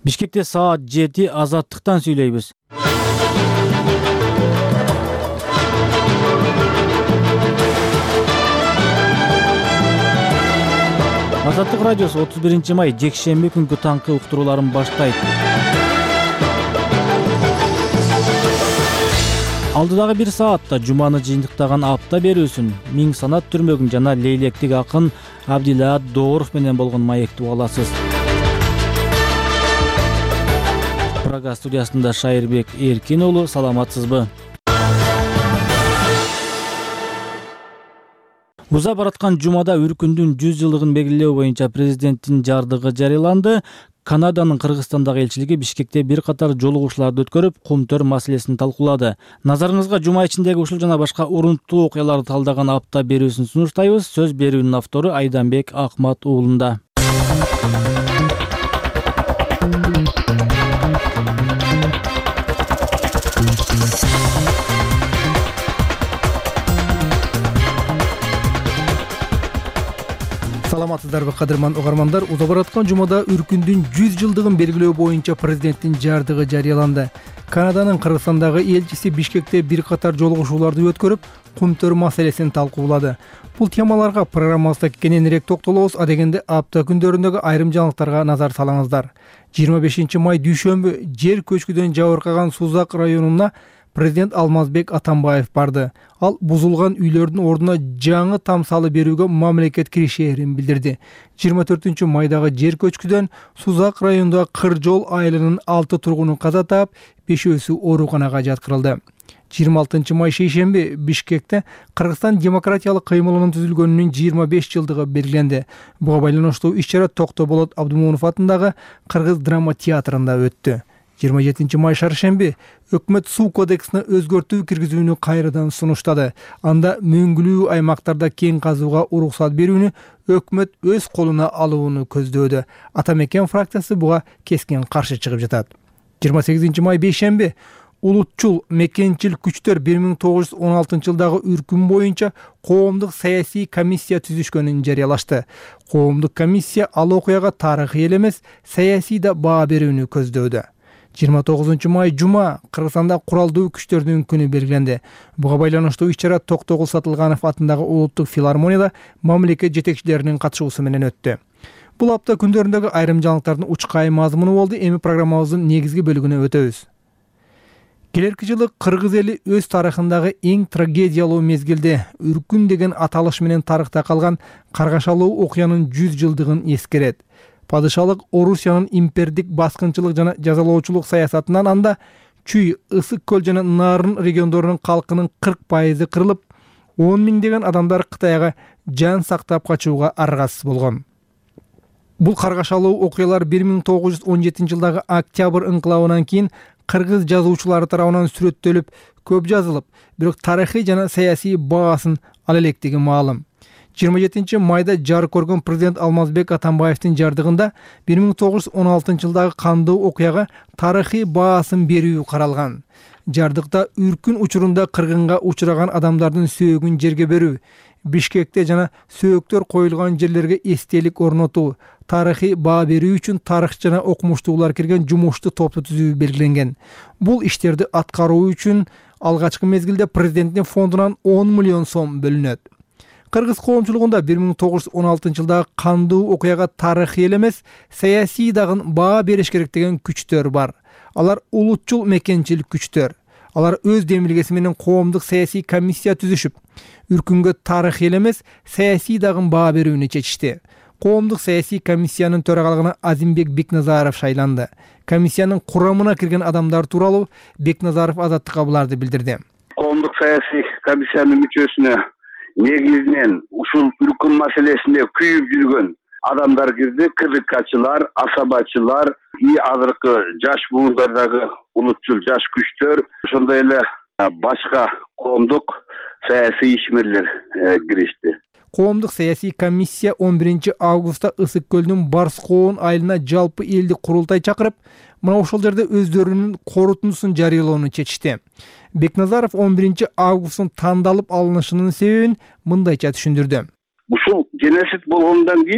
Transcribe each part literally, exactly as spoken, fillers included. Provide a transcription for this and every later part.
Бишкекте саат жети Азаттыктан сүйлөйбүз. Азаттык радиосу отуз биринчи май жекшемби күнгү таңкы уктурууларын баштайт. Алдыдагы бир саатта жуманы жыйынтыктаган апта берүүсүн, Миң санат түрмөгүн жана лейлектик акын Абдилаат Дооров менен болгон маекти угаласыз. Прага студиясында Шайырбек Эркин уулу, саламатсызбы? Уза бараткан жумада Үркүндүн жүз жылдыгын белгилөө боюнча президенттин жардыгы жарыяланды. Канаданын Кыргызстандагы элчилиги Бишкекте бир катар жолугушууларды өткөрүп, Кумтөр маселесин талкуулады. Назарыңызга жума ичиндеги ушул жана башка урунттуу окуяларды талдаган апта берүүсүн сунуштайбыз. Сөз берүүнүн автору Айданбек Акмат уулунда. Саламатсыздарбы, кадырман угармандар? Уза бараткан жумада Үркүндүн жүз жылдыгын белгилөө боюнча президенттин жардыгы жарыяланды. Канаданын Кыргызстандагы элчиси Бишкекте бир катар жолугушууларды өткөрүп, Кумтөр маселесин талкуулады. Бул темаларга программабызда кененирээк токтолобуз, адегенде апта күндөрүндөгү айрым жаңылыктарга назар салыңыздар. жыйырма бешинчи май дүйшөмбү жер көчкүдөн жабыркаган Сузак районуна президент Алмазбек Атамбаев барды. Ал бузулган үйлөрдүн ордуна жаңы там салы берүүгө мамлекет киришээрин билдирди. жыйырма төртүнчү майдагы жер көчкүдөн Сузак районундагы Кыржол айылынын алты тургуну каза таап, бешөөсү ооруканага жаткырылды. жыйырма алтынчы май шейшемби Бишкекте Кыргызстан демократиялык кыймылынын түзүлгөнүнүн жыйырма беш жылдыгы белгиленди. Буга байланыштуу иш-чара Токтоболот Абдымомунов атындагы Кыргыз драма театрында өттү. жыйырма жетинчи май шаршемби өкмөт суу кодексине өзгөртүү киргизүүнү кайрадан сунуштады. Анда мөңгүлүү аймактарда кен казууга уруксат берүүнү өкмөт өз колуна алууну көздөөдө. Атамекен фракциясы буга кескен каршы чыгып жатат. жыйырма сегизинчи май бейшемби улутчул мекенчил күчтөр бир миң тогуз жүз он алтынчы жылдагы Үркүн боюнча коомдук саясий комиссия түзүшкөнүн жарыялашты. Коомдук комиссия ал окуяга тарыхый эле эмес, саясий да баа берүүнү көздөөдө. жыйырма тогузунчу май жума Кыргызстанда куралдуу күчтөрдүн күнү белгиленди. Буга байланыштуу иш-чара Токтогул Сатылганов атындагы улуттук филармонияда мамлекет жетекчилеринин катышуусу менен өттү. Бул апта күндөрүндөгү айрым жаңылыктардын учкай мазмуну болду. Эми программабыздын негизги бөлүгүнө өтөбүз. Келерки жылы кыргыз эли өз тарыхындагы эң трагедиялуу мезгилде Үркүн деген аталыш менен тарыхта калган каргашалуу окуянын жүз жылдыгын эскерет. Падышалык Орусиянын импердик баскынчылык жана жазалоочулук саясатынан анда Чүй, Ысык көл жана Нарын региондорунун калкынын кырк пайызы кырылып, он миңдеген адамдар Кытайга жан сактап качууга аргасыз болгон. Бул каргашалуу окуялар бир миң тогуз жүз он жетинчи жылдагы Октябрь ыңкылабынан кийин кыргыз жазуучулары тарабынан сүрөттөлүп, көп жазылып, бирок тарыхый жана саясий баасын ала электиги маалым. жыйырма жетинчи майда жар көргөн президент Алмазбек Атамбаевдин жардыгында бир миң тогуз жүз он алтынчы жылдагы кандуу окуяга тарыхый баасын берүү каралган. Жардыкта Үркүн учурунда кыргынга учураган адамдардын сөөгүн жерге берүү, Бишкекте жана сөөктөр коюлган жерлерге эстелик орнотуу, тарыхый баа берүү үчүн тарых жана окумуштуулар кирген жумуштуу топту түзүү белгиленген. Бул иштерди аткаруу үчүн алгачкы мезгилде президенттин фондунан он миллион сом бөлүнөт. Кыргыз коомчулугунда бир миң тогуз жүз он алтынчы жылдагы кандуу окуяга тарыхый эле эмес, саясий дагы баа бериш керек деген күчтөр бар. Алар улутчул мекенчил күчтөр. Алар өз демилгеси менен коомдук саясий комиссия түзүшүп, Үркүнгө тарыхый эле эмес, саясий дагы баа берүүнү чечишти. Коомдук саясий комиссиянын төрагалыгына Азимбек Бекназаров шайланды. Комиссиянын курамына кирген адамдар тууралуу Бекназаров Азаттыкка буларды билдирди. Коомдук саясий комиссиянын мүчөсүнө негизинен ушул Үркүн маселесинде күйүп жүргөн адамдар кирди. Кырдыкчылар, асабачылар, и азыркы жаш буындардагы улутчул жаш күчтөр, ошондой эле башка коомдук саясий ишмерлер киришти. Коомдук саясий комиссия он биринчи августта Ысык көлдүн Барскоон айылына жалпы элдик курултай чакырып, мына ошол жерде өздөрүнүн корутундусун жарыялоону чечишти. Бекназаров он биринчи августтун тандалып алынышынын себебин мындайча түшүндүрдү. Ушул геноцид болгондон кийин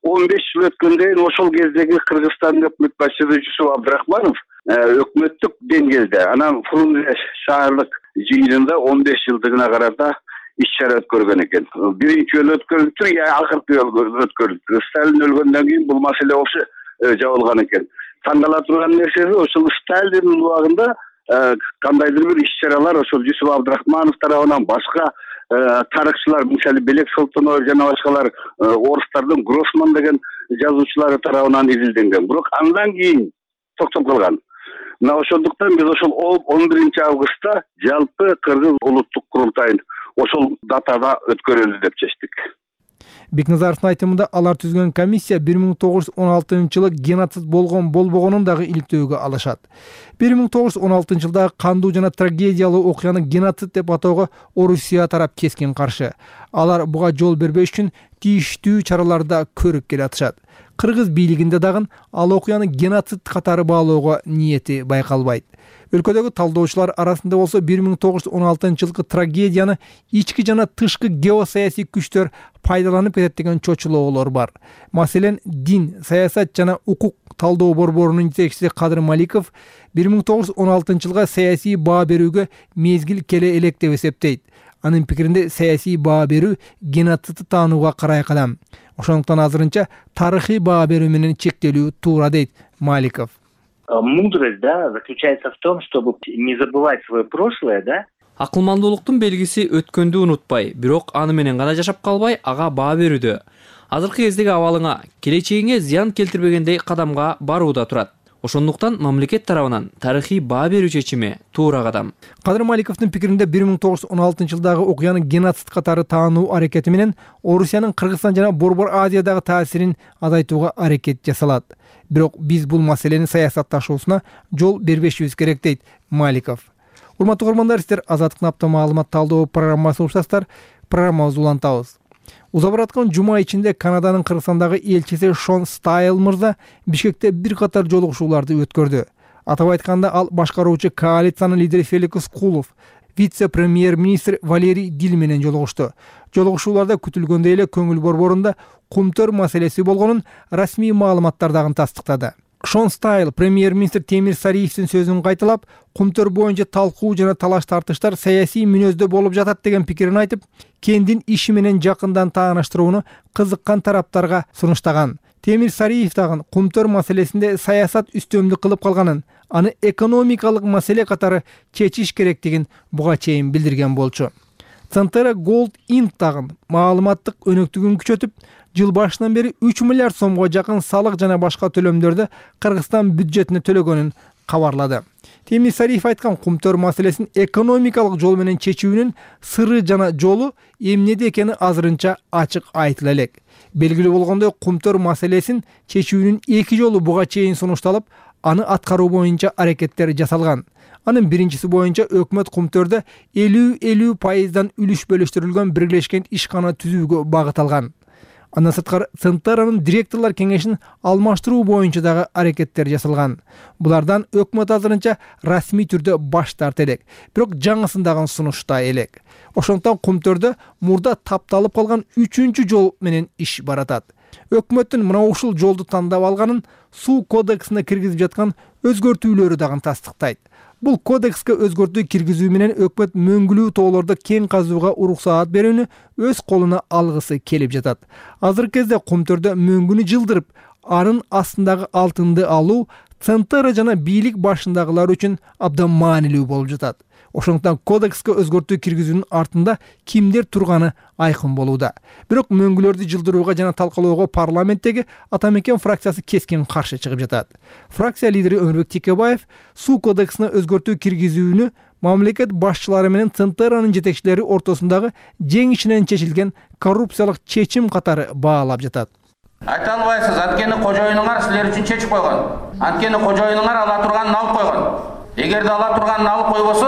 он беш жыл өткөндөн ошол кездеги Кыргызстандын өкмөт башчысы Жусуп Абдрахманов өкмөттүк деңгээлде анан Фрунзе шаардык жыйынында он беш жылдыгына карата иш чара өткөргөн экен. Биринчи жолу өткөрүлүптүр, я акыркы жолу өткөрүлүптүр. Сталин өлгөндөн кийин бул маселе окшо жабылган экен. Тандала турган нерсеси ошол Сталиндин убагында кандайдыр бир иш чаралар ошол Жусуп Абдрахманов тарабынан башка тарыхчылар, мисалы Белек Солтонов жана башкалар орустардын Гроссман деген жазуучулары тарабынан изилденген. Бирок андан кийин токтоп калган. Мына ошондуктан биз ошол он биринчи августта жалпы Кыргыз улуттук курултайын ошол датада өткөрөлү деп чечтик. Бекназаровдун айтымында алар түзгөн комиссия бир миң тогуз жүз он алтынчы жылы геноцид болгон болбогонун дагы иликтөөгө алышат. бир миң тогуз жүз он алтынчы жылдагы кандуу жана трагедиялуу окуяны геноцид деп атоого Орусия тарап кескин каршы. Алар буга жол бербеш үчүн тийиштүү чараларды көрүп келатышат. Кыргыз бийлигинде дагы ал окуяны геноцид катары баалоого ниети байкалбайт. Өлкөдөгү талдоочулар арасында болсо бир миң тогуз жүз он алтынчы жылкы трагедияны ички жана тышкы геосаясий күчтөр пайдаланып кетет деген чочулоолор бар. Маселен, дин, саясат жана укук талдоо борборунун жетекчиси Кадыр Маликов бир миң тогуз жүз он алтынчы жылга саясий баа берүүгө мезгил келе элек деп эсептейт. Анын пикиринде саясий баа берүү геноцидти таанууга карай кадам. Ошондуктан азырынча тарыхый баа берүү менен чектелүү туура дейт Маликов. Мудрость, да, заключается в том, чтобы не забывать свое прошлое, да? Акылмандуулуктун белгиси өткөндү унутпай, бирок аны менен гана жашап калбай, ага баа берүүдө. Азыркы кездеги абалыңа, келечегиңе зыян келтирбегендей кадамга барууда турат. Ошондуктан мамлекет тарабынан тарыхый баа берүү чечими туура кадам. Кадыр Маликовдун пикиринде бир миң тогуз жүз он алтынчы жылдагы окуяны геноцид катары таануу аракети менен Орусиянын Кыргызстан жана Борбор Азиядагы таасирин азайтууга аракет жасалат. Бирок биз бул маселени саясатташуусуна жол бербешибиз керек дейт Маликов. Урматтуу көрөрмандар, сиздер Азаттыктын апта маалымат талдоо программасын уктасыздар. Программабызды улантабыз. Уза бараткан жума ичинде Канаданын Кыргызстандагы элчиси Шон Стайл мырза Бишкекте бир катар жолугушууларды өткөрдү. Атап айтканда, ал башкаруучу коалициянын лидери Феликс Кулов, вице-премьер-министр Валерий Дил менен жолугушту. Жолугушууларда күтүлгөндөй эле көңүл борборунда кумтөр маселеси болгонун расмий маалыматтар дагы тастыктады. Шон Стайл премьер-министр Темир Сариевдин сөзүн кайталап, кумтөр боюнча талкуу жана талаш тартыштар саясий мүнөздө болуп жатат деген пикирин айтып, кендин иши менен жакындан тааныштырууну кызыккан тараптарга сунуштаган. Темир Сариев дагы кумтөр маселесинде саясат үстөмдүк кылып калганын, аны экономикалык маселе катары чечиш керектигин буга чейин билдирген болчу. Центера Gold Inc дагы маалыматтык өнөктүгүн күчөтүп, жыл башынан бери үч миллиард сомго жакын салык жана башка төлөмдөрдү Кыргызстан бюджетине төлөгөнүн кабарлады. Темир Сариев айткан кумтөр маселесин экономикалык жол менен чечүүнүн сыры жана жолу эмнеде экени азырынча ачык айтыла элек. Белгилүү болгондой, кумтөр маселесин чечүүнүн эки жолу буга чейин сунушталып, аны аткаруу боюнча аракеттер жасалган. Анын биринчиси боюнча өкмөт кумтөрдө элүү элүү пайыздан үлүш бөлүштүрүлгөн бирглешкен ишкана түзүүгө багыт алган. Андан сырткары Центеранын директорлор кеңешин алмаштыруу боюнча дагы аракеттер жасалган. Булардан өкмөт азырынча расмий түрдө баш тарта элек, бирок жаңысын дагы сунушта элек. Ошондуктан кумтөрдө мурда тапталып калган үчүнчү жол менен иш баратат. Өкмөттүн мына ушул жолду тандап алганын суу кодексине киргизип жаткан өзгөртүүлөрү дагы тастыктайт. Бул кодекске өзгөртүү киргизүү менен өкмөт мөңгүлүү тоолордо кен казууга уруксаат берүүнү өз колуна алгысы келип жатат. Азыркы кезде кумтөрдө мөңгүнү жылдырып, анын астындагы алтынды алуу Центера жана бийлик башындагылар үчүн абдан маанилүү болуп жатат. Ошондуктан кодекске өзгөртүү киргизүүнүн артында кимдер турганы айкын болууда. Бирок мөңгүлөрдү жылдырууга жана талкалоого парламенттеги Атамекен фракциясы кескин каршы чыгып жатат. Фракция лидери Өмүрбек Текебаев суу кодексине өзгөртүү киргизүүнү мамлекет башчылары менен Центеранын жетекчилери ортосундагы жеңишинен чечилген коррупциялык чечим катары баалап жатат. Айта албайсыз, анткени кожоюнуңар силер үчүн чечип койгон. Анткени кожоюнуңар ала турганын алып койгон. Эгерде ала турганын алып койбосо,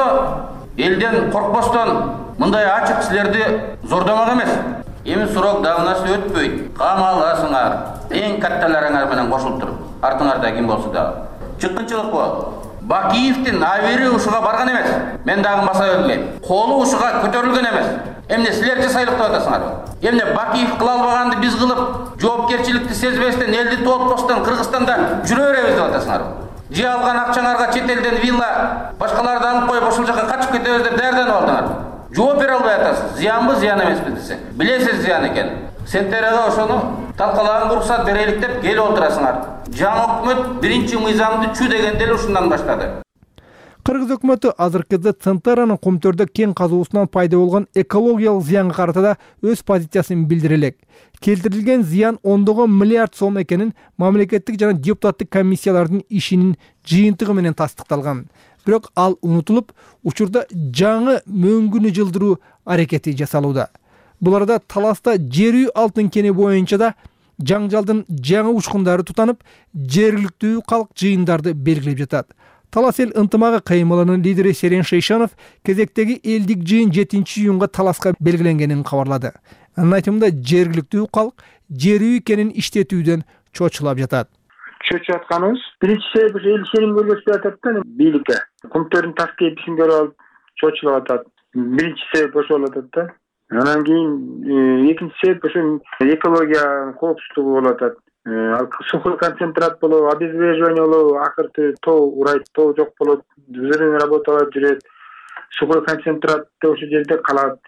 элден коркпостон мындай ачык силерди зордомок эмес. Эми срок давнасы өтпөйт. Камаласыңар. Эң катталарыңар менен кошулуп туруп, артыңарда ким болсо да. Чыккынчылык бул. Бакиевдин абери ушуга барган эмес. Мен дагы баса бермейм. Колу ушуга көтөрүлгөн эмес. Эмне силер жасайлык деп атасыңарбы? Эмне Бакиев кыла албаганды биз кылып, жоопкерчиликти сезбестен элди толтпостон Кыргызстанда жүрө беребиз деп атасыңарбы? Же алган акчаңарга чет элден вилла, башкаларды алып коюп ошол жака качып кетебиз деп даярданып алдыңарбы? Жооп бере албай атасыз. Зыянбы, зыян эмеспи десе. Билесиз зыян экен. Сентерага ошону талкалаганга уруксат берелик деп келип отурасыңар. Жаңы өкмөт биринчи мыйзамды чү дегенде эле ушундан баштады. Кыргыз өкмөтү азыркыда Центеранын кумтөрдө кен казуусунан пайда болгон экологиялык зыянга карата да өз позициясын билдире элек. Келтирилген зыян ондогон миллиард сом экенин мамлекеттик жана депутаттык комиссиялардын ишинин жыйынтыгы менен тастыкталган. Бирок ал унутулуп, учурда жаңы мөңгүнү жылдыруу аракети жасалууда. Бул арада таласта жер үй алтын кени боюнча да жаңжалдын жаңы учкундары тутанып, жергиликтүү калк жыйындарды белгилеп жатат. Талас эл ынтымагы кыймылынын лидери Серен Шейшанов кезектеги элдик жыйын жетинчи июнга таласка белгиленгенин кабарлады. Анын айтымында жергиликтүү калк жер үй кенин иштетүүдөн чочулап жатат. Чөчүп атканыбыз биринчи себеп эл сеним көргөзбөй атат да бийликке. Кумтөрдүн таш кеписин көрүп алып чочулап атат. Биринчи себеп ошол болуп атат да. Анан кийин экинчи себеп ошо экология коопсуздугу болуп атат. Сухой концентрат болобу, обезвреживание болобу, акырты тоо урайт, тоо жок болот, взрывный работалар жүрөт. Сухой концентрат ошол жерде калат.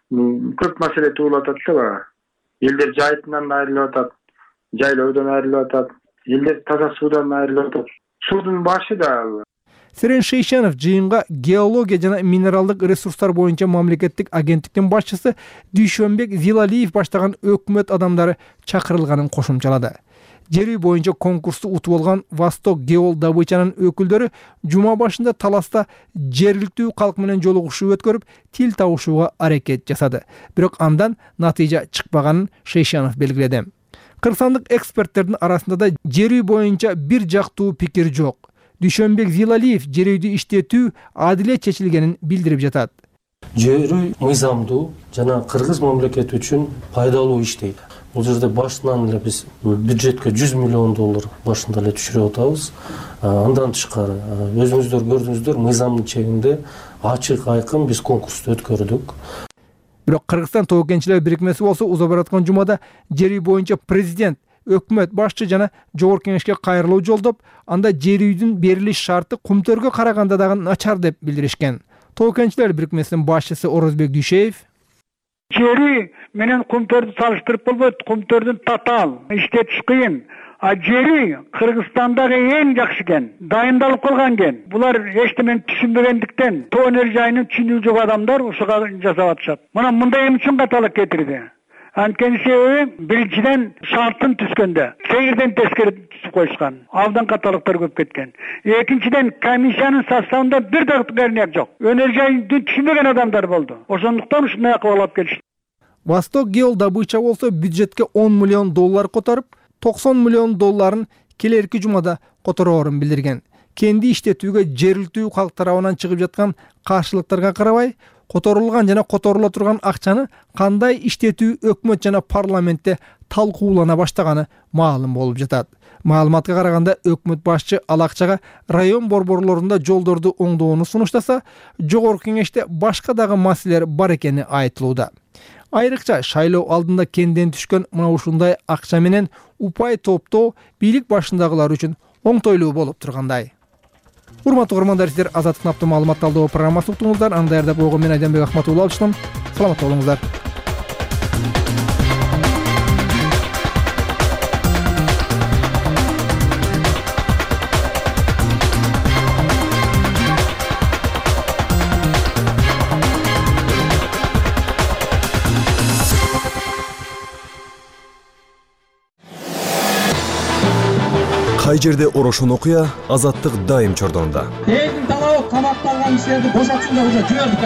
Көп маселе туулуп атат да. Элдер жайытынан айрылып атат, жайлоодон айрылып атат, элдер таза суудан айрылып атат. Суудун башы да. Серен Шейшанов жыйынга геология жана минералдык ресурстар боюнча мамлекеттик агенттиктин башчысы Дүйшөнбек Зилалиев баштаган өкмөт адамдары чакырылганын кошумчалады. Жер үй боюнча конкурсту утуп алган Восток Геол добычанын өкүлдөрү жума башында таласта жергиликтүү калк менен жолугушуу өткөрүп, тил табышууга аракет жасады. Бирок андан натыйжа чыкпаганын Шейшанов белгиледи. Кыргызстандык эксперттердин арасында да жер үй боюнча бир жактуу пикир жок. Дүйшөнбек Зилалиев жер үйдү иштетүү адилет чечилгенин билдирип жатат. Жер үй мыйзамдуу жана кыргыз мамлекети үчүн пайдалуу иштейт. Бул жерде башынан эле биз бюджетке жүз миллион доллар башында эле түшүрүп атабыз. Андан тышкары өзүңүздөр көрдүңүздөр, мыйзамдын чегинде ачык айкын биз конкурсту өткөрдүк. Бирок Кыргызстан тоо кенчилер бирикмеси болсо уза бараткан жумада жер үй боюнча президент, өкмөт башчы жана жогорку кеңешке кайрылуу жолдоп, анда жер үйдүн берилиш шарты кумтөргө караганда дагы начар деп билдиришкен. Тоо кенчилер бирикмесинин башчысы Орозбек Дүйшеев жер үй менен кумтөрдү салыштырып болбойт, кумтөрдүн татаал, иштетиш кыйын. А жер үй Кыргызстандагы эң жакшы кен, дайындалып калган кен. Булар эчтемени түшүнбөгөндүктөн тоо энергияны түшүнүү жок адамдар ушуга жасап атышат. Мына мындай эми үчүн каталык кетирди. Анткени себеби биринчиден шарттын түзгөндө сегирден тескери түзүп коюшкан. Абдан каталыктар көп кеткен. Экинчиден комиссиянын составында бир да ыкмак жок. Энергияны түшүнбөгөн адамдар болду. Ошондуктан ушундай акыбал алып келишти. Восток Геол добыча болсо бюджетке он миллион доллар которуп, токсон миллион долларын келерки жумада котороорун билдирген. Кенди иштетүүгө жергиликтүү калк тарабынан чыгып жаткан каршылыктарга карабай, которулган жана которула турган акчаны кандай иштетүү өкмөт жана парламентте талкуулана баштаганы маалым болуп жатат. Маалыматка караганда өкмөт башчы ал акчага район борборлорунда жолдорду оңдоону сунуштаса, жогорку кеңеште башка дагы маселелер бар экени айтылууда. Айрыкча шайлоо алдында кенден түшкөн мына ушундай акча менен упай топтоо бийлик башындагылар үчүн оңтойлуу болуп тургандай. Урматтуу көрөрмандар, сиздер Азаттык наптуу маалымат талдоо программасын уктуңуздар. Аны даярдап койгон мен Айданбек Ахматулла алчтым. Саламатта болуңуздар. Кай жерде орошон окуя, Азаттык дайым чордонда. Элдин талабы камакталган кишилерди бошотсун деп уже жибердик.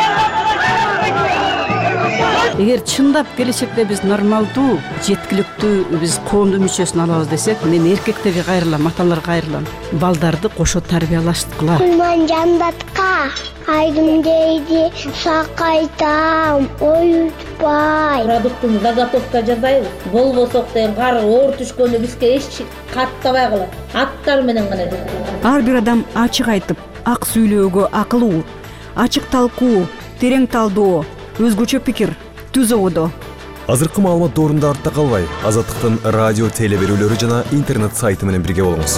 Эгер чындап келечекте биз нормалдуу, жеткиликтүү биз коомдун мүчөсүн алабыз десек, мен эркектерге кайрылам, аталарга кайрылам. Балдарды кошо тарбиялаштыкыла. Кулман жандатка айдым дейди, сакайтам, оютпай. Продуктун заготовка жасайбыз. Болбосок деген кар оор түшкөндө бизге эч каттабай калат. Аттар менен гана. Ар бир адам ачык айтып, ак сүйлөөгө акылуу, ачык талкуу, терең талдоо, өзгөчө пикир түз ободо. Азыркы маалымат доорунда артта калбай, Азаттыктын радио теле берүүлөрү жана интернет сайты менен бирге болуңуз.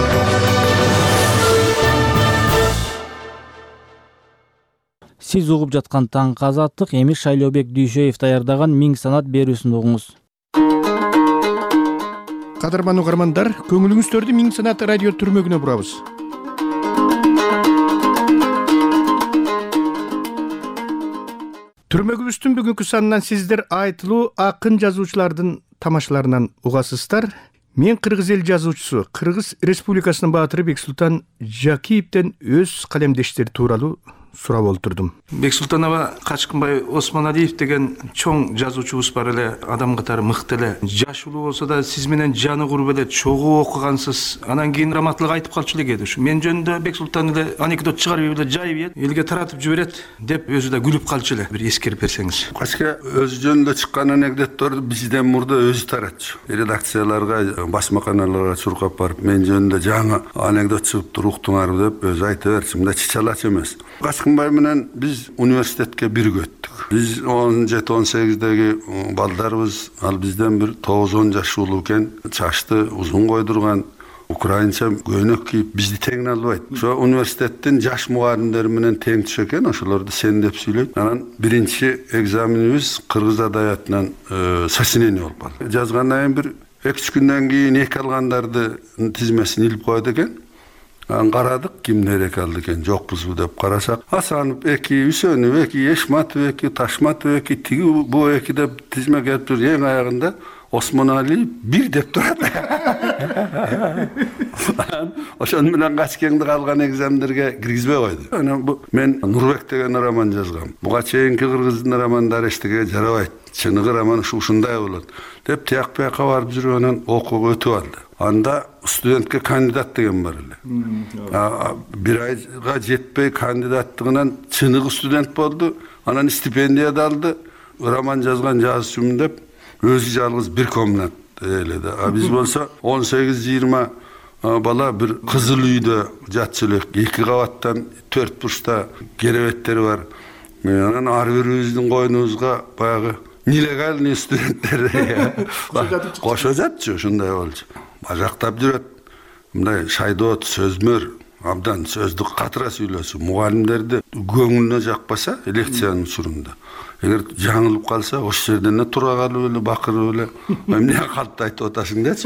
Сиз угуп жаткан Таңкы Азаттык, эми Шайлообек Дүйшөев даярдаган Миң санат берүүсүн угуңуз. Кадырман угармандар, көңүлүңүздөрдү Миң санат радио түрмөгүнө бурабыз. Түрмөгүбүздүн бүгүнкү санынан сиздер айтылуу акын жазуучулардын тамашаларынан угасыздар. Мен Кыргыз эл жазуучусу, Кыргыз Республикасынын баатыры Бексултан Жакиевден өз калемдештери тууралуу сурап олтурдум. Бексултанова Качкынбай Осмоналиев деген чоң жазуучубуз бар эле, адам катары мыкты эле. Жаш улуу болсо да сиз менен жаны куруп эле, чогуу окугансыз. Анан кийин раматтылык айтып калчу эле кээде. Мен жөнүндө Бексултан эле анекдот чыгарып эле жайып элге таратып жиберет деп өзү да күлүп калчу эле. Бир эскерип берсеңиз. Качка өзү жөнүндө чыккан анекдотторду бизден мурда өзү таратчу. Редакцияларга, басма каналдарга чуркап барып, мен жөнүндө жаңы анекдот чыгыптыр, уктуңар деп өзү айта берчү. Мында чычалач эмес. Качкынбай менен биз университетке бирге өттүк. Биз он жети он сегиздеги балдарбыз, ал бизден бир тогуз он жаш улуу экен, чачты узун койдурган, украинча көйнөк кийип бизди тең албайт. Ошо университеттин жаш мугалимдери менен тең түшө экен, ошолорду сен деп сүйлөйт. Анан биринчи экзаменибиз кыргыз адабиятынан сочинение болуп калды. Жазгандан кийин бир эки үч күндөн кийин эки алгандардын тизмесин илип коет экен. Карадык, кимдер эки алды экен, жокпузбу деп карасак, Асанов эки, Үсөнов эки, Эшматов эки, Ташматов эки, тиги бу эки деп тизме келип тур. Эң аягында Осмоналиев бир деп турат. Ошон менен Качкеңди калган экзамендерге киргизбей койду. Анан бу мен Нурбек деген роман жазгам. Буга чейинки кыргыздын романдары эчтеге жарабайт. Чыныгы роман ушундай болот деп тияк бияка барып жүрүп анан окууга өтүп алды. Анда студентке кандидат деген бар эле. Бир айга жетпей кандидаттыгынан чыныгы студент болду. Анан стипендия да алды. Роман жазган жазуучумун деп өзү жалгыз бир комнат эледи. А биз болсо он сегиз жыйырма бала бир кызыл үйдө жатчу элек. эки кабаттан төрт бурчта керебеттери бар. Анан ар бирибиздин койнубузга баягы нелегальный студенттер кошо жатчу, ушундай болчу. Бажактап жүрөт. Мындай шайдоот, сөзмөр, абдан сөздүк катыра сүйлөсү. Мугалимдерди көңүлүнө жакпаса, лекциянын учурунда. Эгер жаңылып калса, ошол жерден эле тура калып эле, бакырып эле, эмне калпты айтып атасың дечи.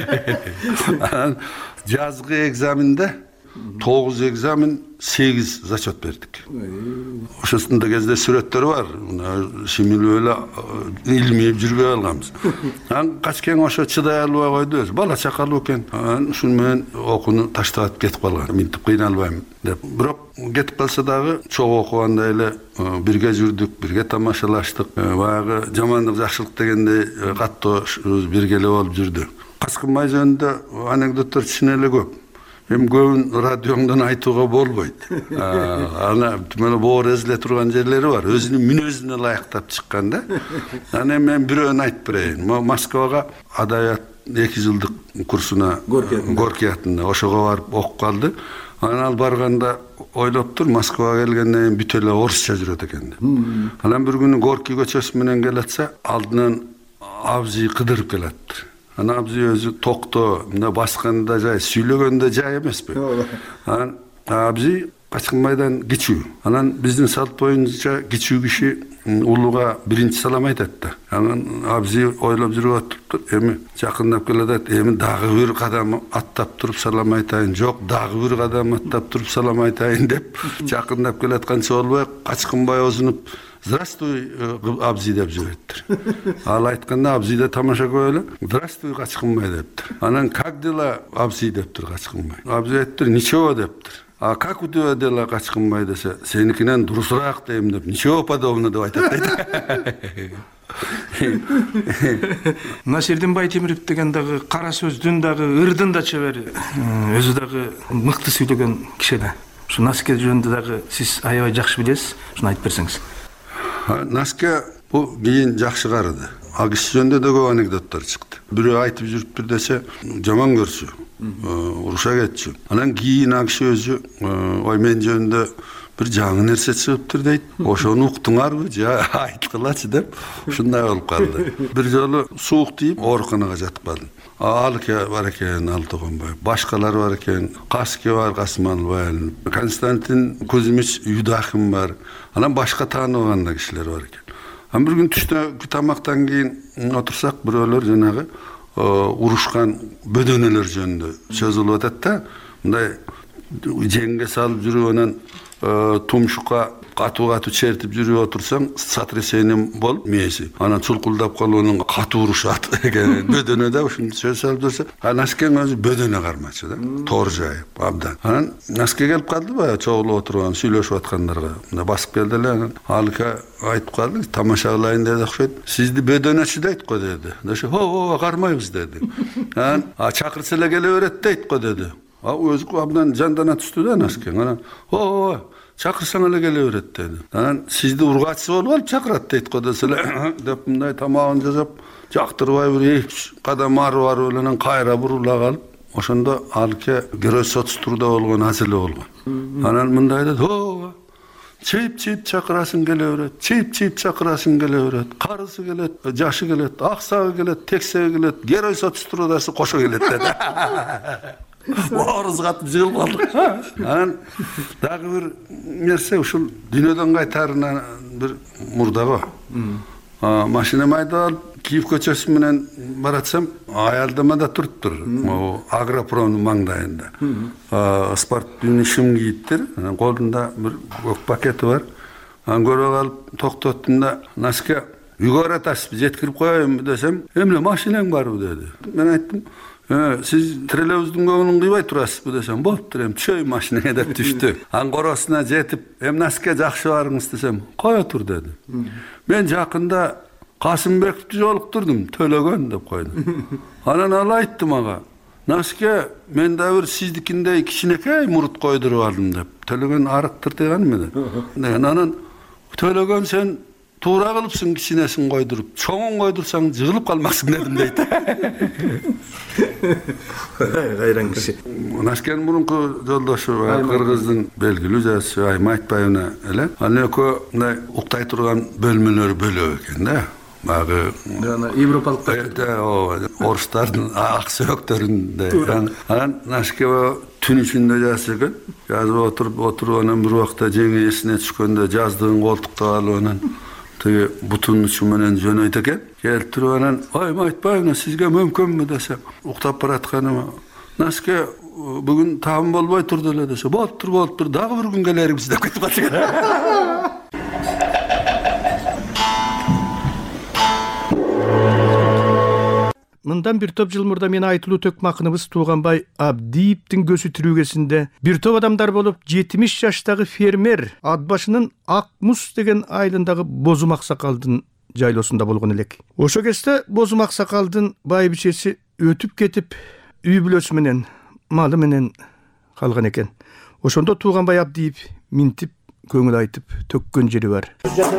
Жазгы экзаменде тогуз экзамен, сегиз зачет бердик. Ошосунда кезде сүрөттөр бар. Шимилип эле илмип жүрбөй алганбыз. Анан Качкең ошо чыдай албай койду өзү. Бала чакалуу экен. Анан ушун менен окууну таштап кетип калган. Минтип кыйналбайм деп. Бирок кетип калса дагы чогуу окуганда эле бирге жүрдүк, бирге тамашалаштык. Баягы жамандык, жакшылык дегендей каттоо бирге эле болуп жүрдү. Качкынбай жөнүндө анекдоттор чын эле көп. Эми көбүн радиоңдон айтууга болбойт. Ана түмөлө боор эзиле турган жерлери бар. Өзүнүн мүнөзүнө ылайыктап чыккан да. Анан мен бирөөнү айтып берейин. Москвага адабият эки жылдык курсуна Горький атында ошого барып окуп калды. Анан ал барганда ойлоптур, Москвага келгенден кийин бүт эле орусча жүрөт экен деп. Анан бир күнү Горький көчөсү менен келатса, алдынан абзый кыдырып келаттыр. Анан абзый өзү токто, мына басканда жай, сүйлөгөндө жай эмеспи. Анан абзый Качкынбайдан кичүү. Анан биздин салт боюнча кичүү киши улууга биринчи салам айтат да. Анан абзый ойлоп жүрүп атыптыр. Эми жакындап келатат, эми дагы бир кадам аттап туруп салам айтайын, жок, дагы бир кадам аттап туруп салам айтайын деп жакындап келатканча болбой Качкынбай озунуп «Здравствуй, абзый» деп жүрөттүр. Ал айтканда абзый да тамаша көрүп эле «Здравствуй, Качкынбай» дептир. Анан «Как дела, абзый» дептир Качкынбай. Абзый айттыр «Ничего» дептир. А как у тебя дела, Качкынбай десе, сеникинен дурусураак дейм деп, «Ничего подобного» деп айтат дейт. Насирдин Байтемиров деген дагы кара сөздүн дагы ырдын да чебери, өзү дагы мыкты сүйлөгөн киши эле. Ушу Наске жөнүндө дагы сиз аябай жакшы билесиз, ушуну айтып берсеңиз. Наске бу кийин жакшы карыды. ал киши жөнүндө да көп анекдоттор чыкты. Бирөө айтып жүрүптүр десе, жаман көрсү, уруша кетчү. Анан кийин ал киши өзү ой мен жөнүндө бир жаңы нерсе чыгыптыр дейт. Ошону уктуңарбы же айткылачы деп ушундай болуп калды. Бир жолу суук тийип ооруканага жатып калдым. Алыке бар экен, Алтыгонбай. Башкалар бар экен. Каске бар, Касманбай. Константин Кузьмич Юдахин бар. Анан башка тааныбаган да кишилер бар экен. Анан бир күн түштө тамактан кийин отурсак, бирөөлөр жанагы урушкан бөдөнөлөр жөнүндө сөз болуп атат да. Мындай жеңге салып жүрүп анан тумшукка катуу-катуу чертип жүрүп отурсаң, сотрясение болуп мээси. Анан чулкулдап калып анан катуу урушат экен. Бөдөнөдө ушундай сөз салып жүрсө, анан Наскен өзү бөдөнө кармачы да. Тоор жайып абдан. Анан Наске келип калды баягы чогулуп отурган, сүйлөшүп аткандарга. Мында басып келди эле, анан Алыка айтып калды, тамаша кылайын деди окшойт. Сизди бөдөнөчү дейт го деди. Десе, "О, кармайбыз" деди. Анан чакырса эле келе берет дейт го деди. А өзү абдан жандана түштү да Наскен. Анан, "О, чакырсаң эле келе берет" деди. Анан сизди ургачы болуп алып чакырат дейт го десе эле деп мындай тамагын жасап, жактырбай бир эки кадам ары барып эле анан кайра бурула калып, ошондо Алыке герой соцтурда болгон азыр эле болгон. Анан мындай деди, "О, чейип-чейип чакырасың келе берет, чейип-чейип чакырасың келе берет, карысы келет, жашы келет, аксагы келет, тексеги келет, герой соцтрудасы кошо келет" деди. Орус катып жыгылып калдык. Анан дагы бир нерсе ушул дүйнөдөн кайтарына бир мурдагы. Машинам айдап алып, Киев көчөсү менен баратсам, аялдамада туруптур. Могу Агропромдун маңдайында. Спорттун ишим кийиптир. Анан колунда бир көк пакети бар. Анан көрүп алып токтоттум да, "Наске, үйгө баратасызбы, жеткирип коеюнбу" десем, "Эмне машинең барбы" деди. Мен айттым, "Сиз троллейбустун көңүлүн кыйбай турасызбы" десем, "Болуптур, эми түшөйүн машинеге" деп түштү. Анан коросуна жетип, "Эми Наске жакшы барыңыз" десем, "Кое тур" деди. "Мен жакында Касымбековду жолуктурдум, Төлөгөн" деп койду. Анан ал айтты мага, "Наске, мен да бир сиздикиндей кичинекей мурут койдуруп алдым" деп. Төлөгөн арыктыр дегенми де. Анан "Төлөгөн сен туура кылыпсың кичинесин койдуруп, чоңун койдурсаң жыгылып калмаксың" дедим дейт. Кайран киши. Наскен мурунку жолдошу Кыргыздын белгилүү жазчы Айма Айтбаевна эле. Анан экөө мындай уктай турган бөлмөлөр бөлөп экен да. Багы жана европалыктар, орустардын ак сөктөрүндө. Анан Наске түн ичинде жазса экен. Жазып отуруп, отуруп анан бир убакта жеңи эсине түшкөндө жаздыгын колтукта алып анан тиги бутун учу менен жөнөйт экен. Келип туруп анан, "Айма Айтбаевна, сизге мүмкүнбү" десе, уктап баратканыма, "Наске, бүгүн таам болбой турду эле" десе, "Болуптур, болуптур, дагы бир күн келербиз" деп кетип калды экен. Мындан бир топ жыл мурда мен айтылуу төкмакыныбыз Тууганбай Абдиевдин көзү тирүүгесинде бир топ адамдар болуп жетимиш жаштагы фермер ат башынын Ак Муз деген айылындагы Бозум Аксакалдын жайлоосунда болгон элек. Ошо кезде Бозум Аксакалдын байбичеси өтүп кетип, үй бүлөсү менен, малы менен калган экен. Ошондо Тууганбай Абдиев минтип көңүл айтып төккөн жери бар.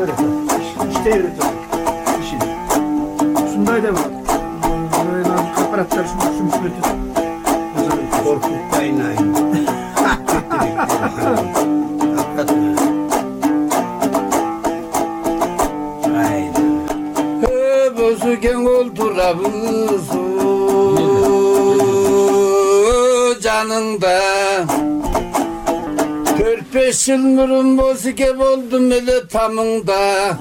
Ушундай да бар. Аппараттар жұмыс өтеді. Коркуп айнайын. Бозу кен олтурабыз жаныңда. Төрт беш жыл мурун бозу ке болдум эле тамыңда.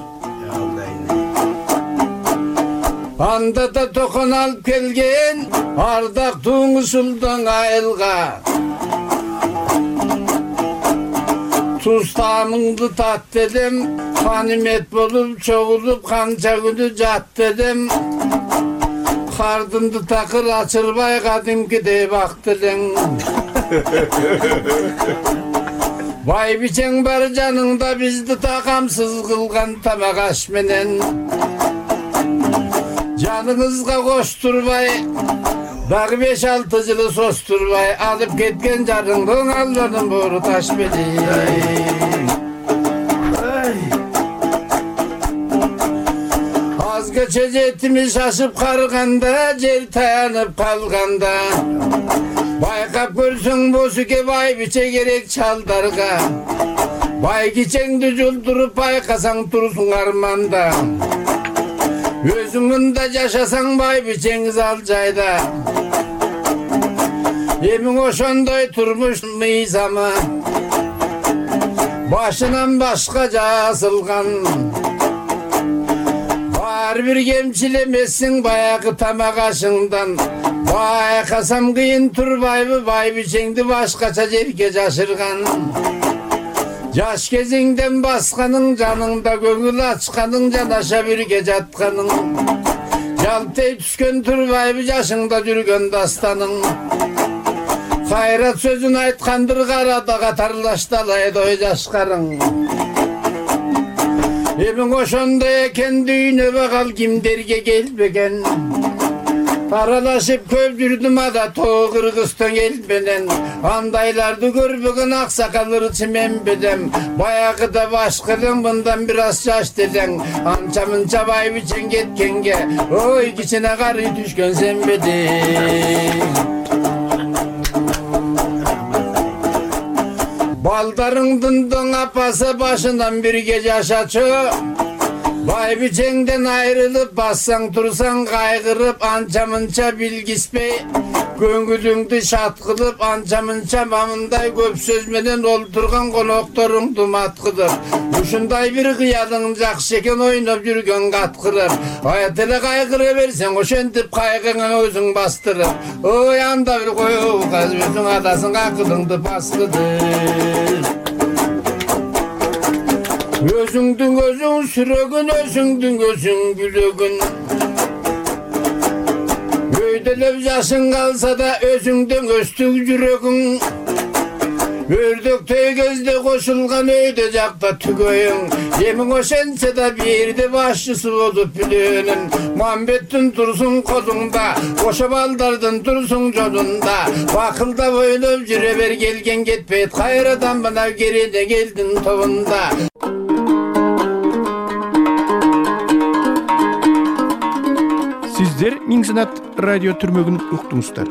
Анда да токон алып келген ардактуу ушулдан айылга. Туз таамыңды тат дедим, канимет болуп чогулуп канча күнү жат дедим. Кардымды такыр ачырбай кадимкидей бак делең. Байбичең бар жаныңда бизди такамсыз кылган тамак аш менен. Жаныңызга коштурбай, дагы беш алты жылы состурбай, алып кеткен жарыңдын алланын бору таш бели. Vazgeçe jetimiz aşıp karganda, jer tayanıp kalganda. Baykap görsün bozuke vay biçe gerek çaldarga. Bay geçengdi juldurup baykasan tursun armanda. Özüngünde yaşasan bay biçeңiz al jayda. Emin oşondoy turmuş mıyzamı. Başынан başka jasılgan. Var bir kemçilemesin bayağı tamak aşından. Baykasam kıyın turbayı bay biçeңdi başkaça jerge jaşırgan. Yaş keziңden baskanın canında көңүл açkanın janaşa birge jatkanın. Жалтей түскен турбайбы жашыңда жүргөн дастаның. Кайрат сөзүн айткандыр карада катарлашталайды ой жашкарың. Эмиң ошондой экен дүйнө багал кимдерге келбеген. Аралашып көп жүрдүм ада тоо Кыргызстан эл менен. Андайларды көрбөгөн аксакал ырчы мен бедем. Баягыда башкырың мындан бир аз жаш делең. Анча мынча бай бичең кеткенге ой кичине кары түшкөн сен бедең. Балдарыңдын доң апасы башынан бирге жашачу. Bay biçeңден айрылып бассаң турсаң кайгырып анча мынча билгиспей көңүлүңдү шат кылып анча мынча мамындай көп сөз менен олтурган конокторуңду маткыдып ушундай бир кыялың жакшы экен ойноп жүргөн каткырып аят эле кайгыра берсең ошентип кайгыңа өзүң бастырып ой анда бир коюп өзүң атасың акылыңды баскыдып. Özüңдүн өзүң сүрөгүн, өзүңдүн өзүң күлөгүн. Өйдөлөп жашың калса да өзүңдөн өстүк жүрөгүң. Өрдөктөй кезде кошулган өйдө жакта түгөйүң. Эмиң ошентсе да бирде башчысы болуп билөөнүн. Мамбеттин турсуң колуңда, ошо балдардын турсуң жолунда. Бакылдап ойлоп жүрө бер келген кетпейт, кайрадан мына керене келдин тобунда. Сиздер Миң Санат радио түрмөгүн уктуңуздар.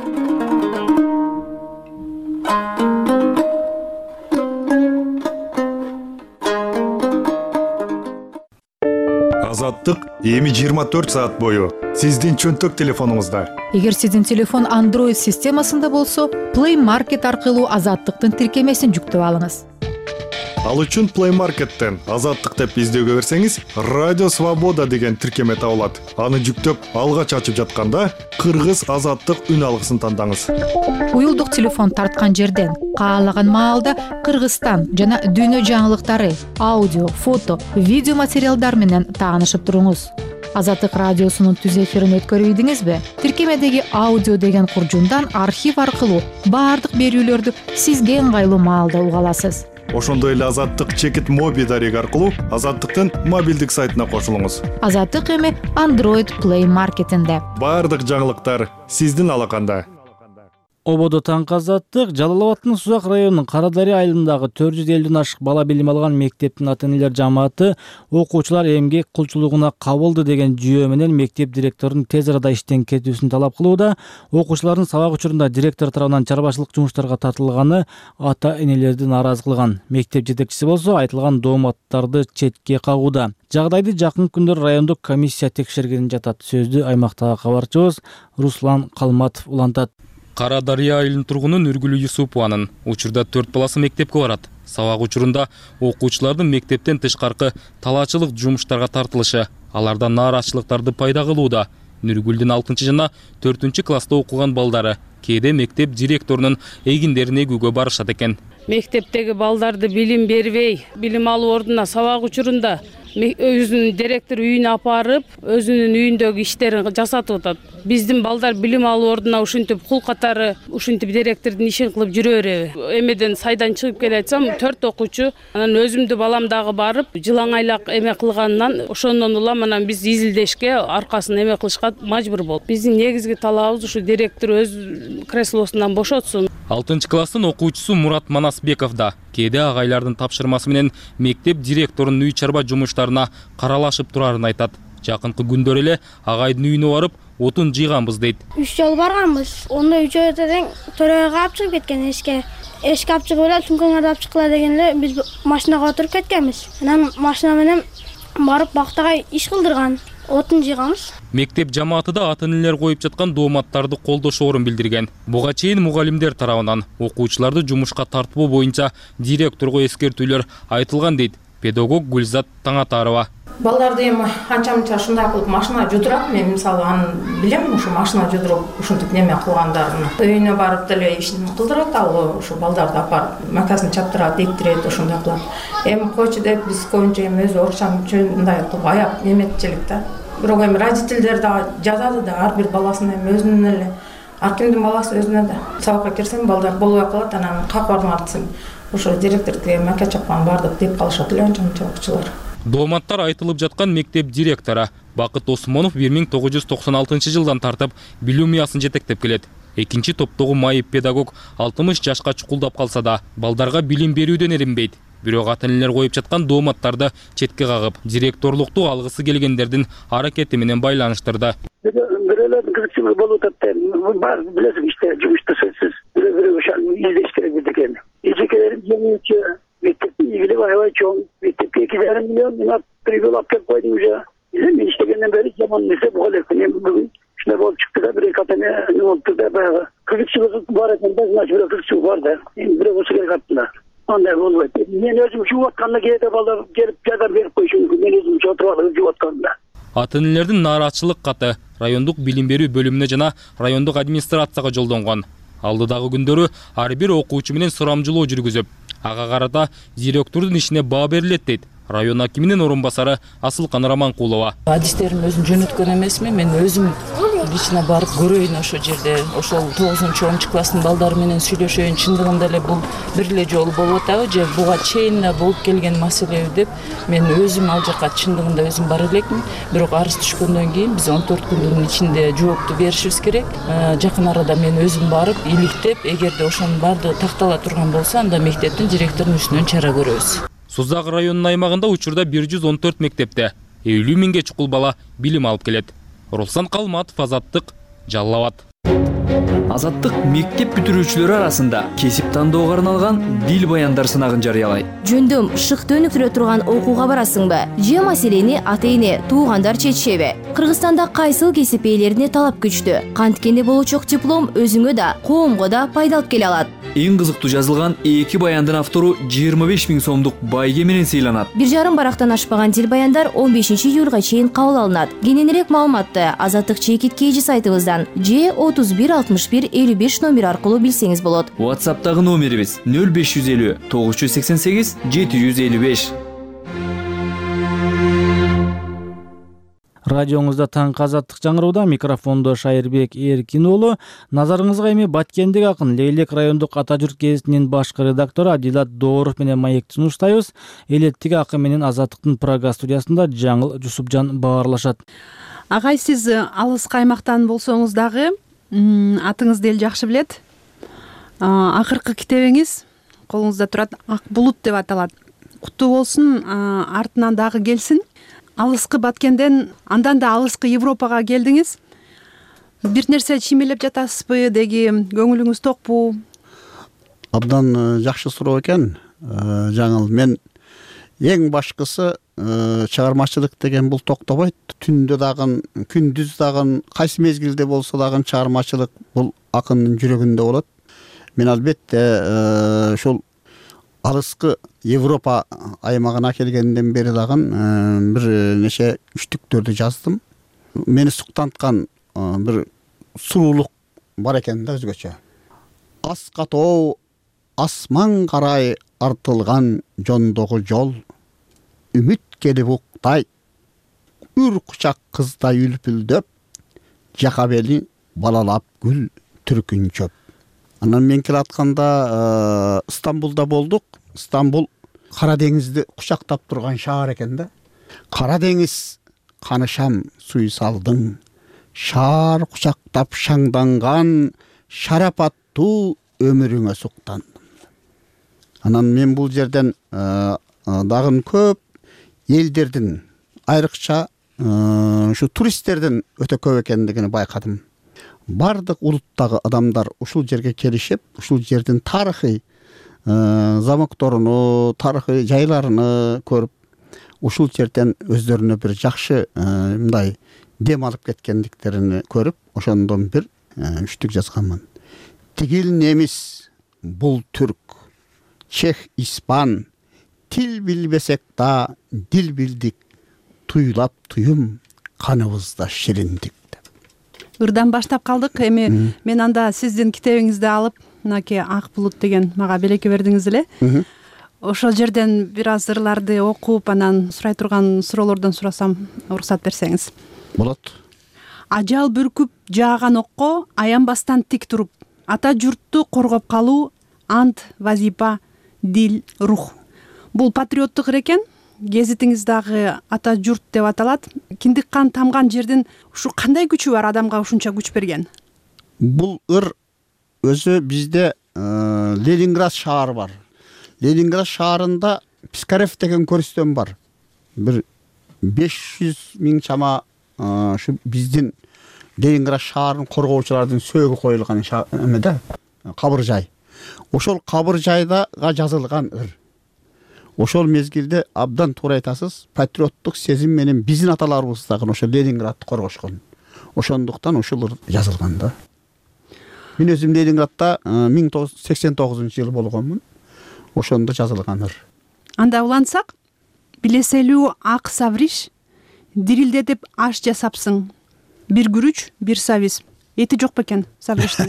Азаттык эми жыйырма төрт саат бою сиздин чөнтөк телефонуңузда. Эгер сиздин телефон Android системасында болсо, Play Market аркылуу Азаттыктын тиркемесин жүктөп алыңыз. Ал үчүн Play Market'тен Азаттык деп издөөгө берсеңиз, Радио Свобода деген тиркеме табылат. Аны жүктөп алгач ачып жатканда Кыргыз Азаттык үн алгысын тандаңыз. Уюлдук телефон тарткан жерден каалаган маалда Кыргызстан жана дүйнө жаңылыктары, аудио, фото, видео материалдар менен таанышып туруңуз. Азаттык радиосунун түз эфирин өткөрүп ийдиңизби? Тиркемедеги аудио деген куржундан архив аркылуу баардык берүүлөрдү сизге ыңгайлуу маалда уга аласыз. Ошондой эле Азаттык чекит моби дареги аркылуу Азаттыктын мобилдик сайтына кошулуңуз. Азаттык эми Android Play Market'инде. Баардык жаңылыктар сиздин алаканда. Ободо таңкы Азаттык Жалал Абадтын Сузак районунун Карадария айылындагы төрт жүз элүүдөн ашык бала билим алган мектептин ата-энелер жамааты окуучулар эмгек кулчулугуна кабылды деген жүйө менен мектеп директорунун тез арада иштен кетүүсүн талап кылууда. Окуучулардын сабак учурунда директор тарабынан чарбачылык жумуштарга тартылганы ата-энелерди нааразы кылган. Мектеп жетекчиси болсо айтылган дооматтарды четке кагууда. Жагдайды жакын күндөр райондук комиссия текшерген жатат. Сөздү аймактагы кабарчыбыз Руслан Калматов улантат. Карадария айылынын тургуну Нургүл Юсупованын учурда төрт баласы мектепке барат. Сабак учурунда окуучулардын мектептен тышкаркы талаачылык жумуштарга тартылышы, алардан нааразычылыктарды пайда кылууда. Нургүлдүн алтынчы жана төртүнчү класста окуган балдары кээде мектеп директорунун эгиндерине эгүүгө барышат экен. Мектептеги балдарды билим бербей, билим алуу ордуна сабак учурунда өзүнүн директор үйүнө апарып, өзүнүн үйүндөгү иштерин жасатып атат. Биздин балдар билим алуу ордуна ушинтип кул катары, ушинтип директордун ишин кылып жүрө береби. Эмеден сайдан чыгып келе жатсам, төрт окуучу, анан өзүмдү балам дагы барып, жылаңайлак эме кылганынан, ошондон улам анан биз изилдешке, аркасын эме кылышка мажбур болуп. Биздин негизги талабыбыз ушу директор өз креслосунан бошотсун. алтынчы класстын окуучусу Мурат Манасбеков да кээде агайлардын тапшырмасы менен мектеп директорунун үй чарба жумуштарына каралашып турарын айтат. Жакынкы күндөр эле агайдын үйүнө барып отун жыйганбыз дейт. Үч жол барганбыз. Онда үчөө тең төрөгө алып чыгып кеткен эшикке. Эшикке алып чыгып эле сумкаңарды алып чыккыла дегенде биз машинага отуруп кеткенбиз. Анан машина менен барып бактага иш кылдырган. Отун жыйганбыз. Мектеп жамаатыда ата-энелер коюп жаткан дооматтарды колдошоорун билдирген. Буга чейин мугалимдер тарабынан окуучуларды жумушка тартуу боюнча директорго эскертүүлөр айтылган дейт педагог Гүлзат Таңатарова. Балдарды эми анча-мынча ушундай кылып машина жудурат. Мен мисалы аны билем, ушу машина жудуруп ушинтип неме кылгандарын. Үйүнө барып деле ишин кылдырат, ал ушу балдарды апарып макасын чаптырат, эктирет, ошондой кылат. Эми койчу деп биз көбүнчө эми өз акчам үчүн мындай кылып аяп неметчилик да. Бирок эми родительдер да жазады да, ар бир баласын эми өзүнүн эле, ар кимдин баласы өзүнө да. Сабакка кирсем балдар болбой калат, анан как бардыңар десем, ошо директорге мака чапкан бардык деп калышат эле анча-мынча окуучулар. Дооматтар айтылып жаткан мектеп директору Бакыт Осмонов бир миң тогуз жүз токсон алтынчы жылдан тартып билим уясын жетектеп келет. Экинчи топтогу майып педагог алтымыш жашка чукулдап калса да, балдарга билим берүүдөн эринбейт. Бирок ата-энелер коюп жаткан дооматтарды четке кагып, директорлукту алгысы келгендердин аракети менен байланыштырды. Бирөөлөр кызыкчылыгы болуп атат. Бар билесиң иште, жумушта сөзсүз. Бирөө-бирөө ошол издеш керек экен. Эжекелерим жеңүүчү, мектептин ийгилиги аябай чоң. Мектепке эки жарым миллион мен прибыл алып келип койдум уже. Мен иштегенден бери жаман нерсе бул элек. Эми бүгүн ушундай болуп чыкты да, бир эки ата-эне не болуптур да, баягы кызыкчылыгы бар экен да, значит бирөө кызыкчылыгы бар да. Эми бирөө болсо керек аттылар. Андай болбойт. Мен өзүм жууп атканда кээде балдар келип жардам берип койушу мүмкүн. Мен өзүм отуруп алып жууп атканда. Ата-энелердин нааразычылык каты райондук билим берүү бөлүмүнө жана райондук администрацияга жолдонгон. Алдыдагы күндөрү ар бир окуучу менен сурамжылоо жүргүзүп, ага карата директордун ишине баа берилет дейт район акиминин орун басары Асылкан Раманкулова. Адистерим өзүм жөнөткөн эмесмин, мен өзүм лично барып көрөйүн ошол жерде. Ошол тогузунчу онунчу класстын балдары менен сүйлөшөйүн. Чындыгында эле бул бир эле жолу болуп атабы же буга чейин эле болуп келген маселеби деп мен өзүм ал жака чындыгында өзүм бара элекмин. Бирок арыз түшкөндөн кийин биз он төрт күндүн ичинде жоопту беришибиз керек. Жакын арада мен өзүм барып иликтеп, эгерде ошонун баардыгы тактала турган болсо, анда мектептин директорунун үстүнөн чара көрөбүз. Сузак районунун аймагында учурда бир жүз он төрт мектепте элүү миңге чукул бала билим алып келет. Руслан Калматов, Азаттык, Жалал Абад. Азаттык мектеп бүтүрүүчүлөрү арасында кесип тандоого арналган дил баяндар сынагын жарыялайт. Жөндөм шыкты өнүктүрө турган окууга барасыңбы? Же маселени ата-эне, туугандар чечишеби? Кыргызстанда кайсыл кесип ээлерине талап күчтүү? Канткенде болочок диплом өзүңө да, коомго да пайда алып келе алат. Эң кызыктуу жазылган эки баяндын автору жыйырма беш миң сомдук байге менен сыйланат. Бир жарым барактан ашпаган дил баяндар он бешинчи июлга чейин кабыл алынат. Кененирээк маалыматты Азаттык чекит кейжи сайтыбыздан же отуз бир алтымыш бир элүү беш номер аркылуу билсеңиз болот. WhatsApp'тагы номерибиз нөл беш жүз элүү тогуз жүз сексен сегиз жети жүз элүү беш. Радионузда таңкы Азаттык жаңырууда, микрофондо Шайырбек Эркин уулу. Назарыңызга эми Баткендик акын Лейлек райондук Ата журт гезитинин башкы редактору Адилат Дооров менен маекти сунуштайбыз. Элеттик акын менен Азаттыктын Прага студиясында Жаңыл Жусупжан баарлашат. Агай, сиз алыс каймактан болсоңуз дагы атыңызды эл жакшы билет. Акыркы китебиңиз колуңузда турат, Ак булут деп аталат. Куттуу болсун, артынан дагы келсин. Алыскы Баткенден андан да алыскы Европага келдиңиз. Бир нерсе чимелеп жатасызбы, деги көңүлүңүз токпу? Абдан жакшы суроо экен. Жаңыл, мен эң башкысы чыгармачылык деген бул токтобойт. Түндө дагы, күндүз дагы, кайсы мезгилде болсо дагы чыгармачылык бул акындын жүрөгүндө болот. Мен албетте ошол алыскы Европа аймагына келгенден бери дагы бир нече үчтүктөрдү жаздым. Мени суктанткан бир суруулук бар экен да өзгөчө. Ас катоо асман карай артылган жондогу жол, үмүт келип уктай, үр кучак кыздай үлпүлдөп, жака бели балалап гүл түркүнчөп. Анан мен келатканда Стамбулда болдук. Стамбул Кара деңизди кучактап турган шаар экен да. Кара деңиз канышам суйсалдың, шаар кучактап шаңданган шарапаттуу өмүрүңө суктандым. Анан мен бул жерден дагы көп элдердин, айрыкча ушу туристтердин өтө көп экендигин байкадым. Бардык улуттагы адамдар ушул жерге келишип, ушул жердин тарыхый замокторуну, тарыхый жайларыны көрүп, ушул жерден өздөрүнө бир жакшы мындай дем алып кеткендиктерин көрүп, ошондон бир үчтүк жазганмын. Тигил немис, бул түрк, чех, испан, тил билбесек да дил билдик, туйлап туюм, каныбызда шириндик. Ырдан баштап калдык. Эми мен анда сиздин китебиңизди алып, мынакей Ак булут деген мага белекке бердиңиз эле. Ошол жерден бир аз ырларды окуп, анан сурай турган суроолордон сурасам, уруксат берсеңиз. Болот. Ажал бүркүп жааган окко аянбастан тик туруп, ата журтту коргоп калуу ант, вазипа, дил, рух. Бул патриоттук ыр экен. Гезитиңиз дагы ата журт деп аталат. Киндик кан тамган жердин ушу кандай күчү бар, адамга ушунча күч берген? Бул ыр өзү бизде Ленинград шаары бар. Ленинград шаарында Пискарев деген көрүстөн бар. Бир беш жүз миң чама ушу биздин Ленинград шаарын коргоочулардын сөөгү коюлган эмеде, кабыр жай. Ошол кабыр жайдага жазылган ыр. Ошол мезгилде абдан туура айтасыз, патриоттук сезим менен биздин аталарыбыз дагы ошо Ленинградты коргошкон. Ошондуктан ушул ыр жазылган да. Мен өзүм Ленинградда миң тогуз жүз сексен тогузунчу жылы болгонмун. Ошондо жазылган ыр. Анда улантсак, билеселүү ак савриш, дирилдетип аш жасапсың. Бир күрүч, бир сабиз. Эти жок бекен савриштин?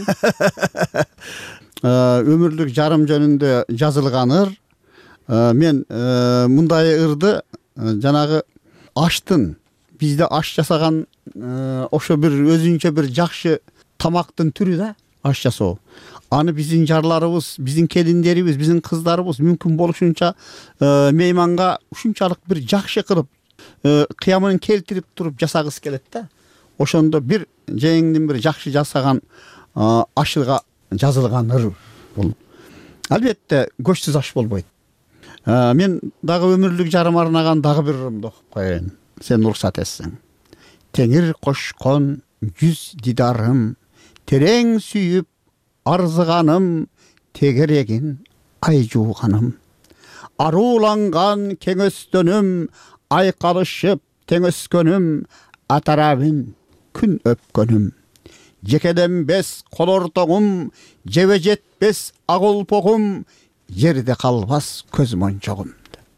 Өмүрлүк жарым жөнүндө жазылган ыр. Мен мындай ырды жанагы аштын, бизде аш жасаган ошо бир өзүнчө бир жакшы тамактын түрү да, аш жасоо. Аны биздин жарларыбыз, биздин келиндерибиз, биздин кыздарыбыз мүмкүн болушунча мейманга ушунчалык бир жакшы кылып, кыямын келтирип туруп жасагысы келет да. Ошондо бир жеңдин бир жакшы жасаган ашыга жазылган ыр бул. Албетте көчсүз аш болбойт. Мен дагы өмүрлүк жарым арнаган дагы бир ырымды окуп коеюн, сен уруксат этсең. Теңир кошкон жүз дидарым, терең сүйүп арзыганым, тегерегин ай жууганым. Арууланган кеңөстөнүм, айкалышып теңөскөнүм, атарабын күн өпкөнүм. Жекеленбес кол ортоңум, жебе жетпес ак олпогум, жерде калбас көз мончогум.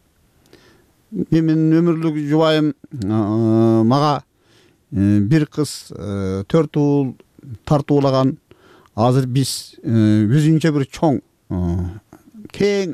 Менин өмүрлүк жубайым мага бир кыз төрт уул тартуулаган. Азыр биз өзүнчө бир чоң, кең,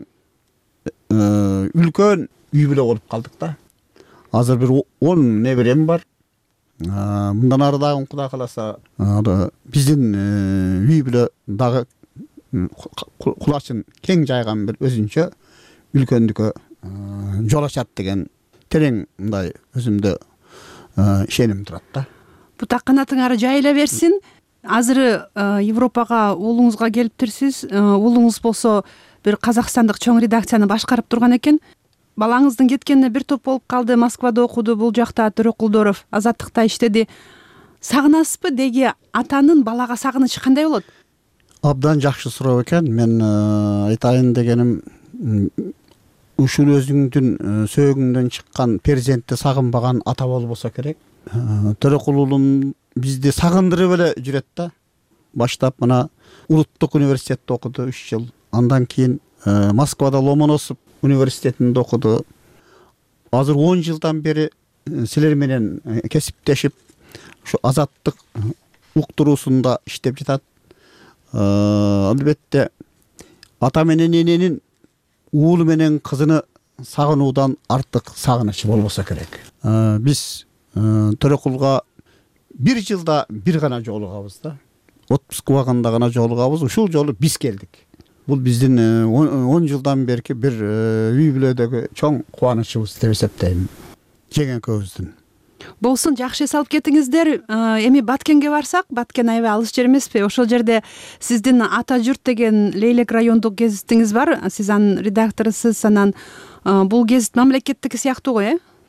үлкөн үй бүлө болуп калдык да. Азыр бир он неберем бар. Мындан ары дагы Кудай кааласа биздин үй бүлө дагы кулачын кең жайган бир өзүнчө үлкөндүккө жол ачат деген терең мындай өзүмдө ишеним турат да. Бутак канатыңары жайыла берсин. Азыр Европага уулуңузга келиптирсиз. Уулуңуз болсо бир казакстандык чоң редакцияны башкарып турган экен. Балаңыздын кеткенине бир топ болуп калды. Москвада окуду, бул жакта Төрөкулдоров Азаттыкта иштеди. Сагынасызбы? Деги атанын балага сагынычы кандай болот? Абдан жакшы суроо экен. Мен айтайын дегеним, ушул өзүңдүн сөөгүңдөн чыккан перзентти сагынбаган ата болбосо керек. Төрөкул уулум бизди сагындырып эле жүрөт да. Баштап мына Улуттук университетте окуду үч жыл. Андан кийин Москвада Ломоносов университетинде окуду. Азыр он жылдан бери силер менен кесиптешип, ушу Азаттык уктуруусунда иштеп жатат. Албетте ата менен эненин уулу менен кызыны сагынуудан артык сагынычы болбосо керек. Биз Төрөкулга бир жылда бир гана жолугабыз да. Отпуск убагында гана жолугабыз. Ушул жолу биз келдик. Бул биздин он жылдан берки бир үй бүлөдөгү чоң кубанычыбыз деп эсептейм. Жеңекебиздин. Болсун, жакшы салып кетиңиздер. Эми Баткенге барсак, Баткен аябай алыс жер эмеспи? Ошол жерде сиздин Ата журт деген Лейлек райондук гезитиңиз бар. Сиз анын редакторусуз, анан бул гезит мамлекеттики сыяктуу го, э?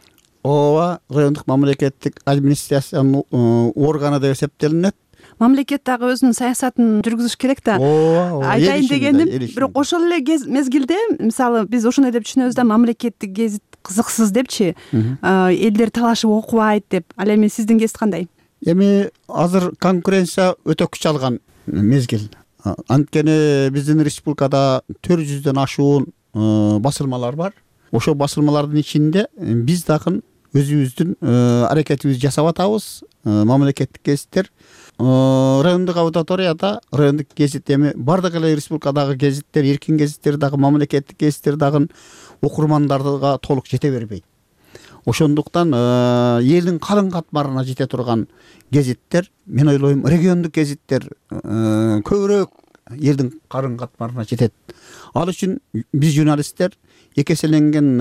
ооба райондук мамлекеттик администрациянын органы деп эсептелинет. Мамлекет дагы өзүнүн саясатын жүргүзүш керек да. Ооба, айтайын дегеним, бирок ошол эле мезгилде мисалы биз ошондой деп түшүнөбүз да, мамлекеттик гезит кызыксыз депчи, элдер талашып окубайт деп. Ал эми сиздин гезит кандай? Эми азыр конкуренция өтө күч алган мезгил. Анткени биздин республикада төрт жүздөн ашуун басылмалар бар. Ошол басылмалардын ичинде биз дагы өзүбүздүн аракетибизди жасап атабыз. Мамлекеттик гезиттер райондук аудиторияда райондук гезит эми бардык эле республикадагы гезиттер, эркин гезиттер дагы мамлекеттик гезиттер дагы окурмандарга толук жете бербейт. Ошондуктан элдин калың катмарына жете турган гезиттер, мен ойлойм, региондук гезиттер көбүрөөк элдин калың катмарына жетет. Ал үчүн биз журналисттер эки эселенген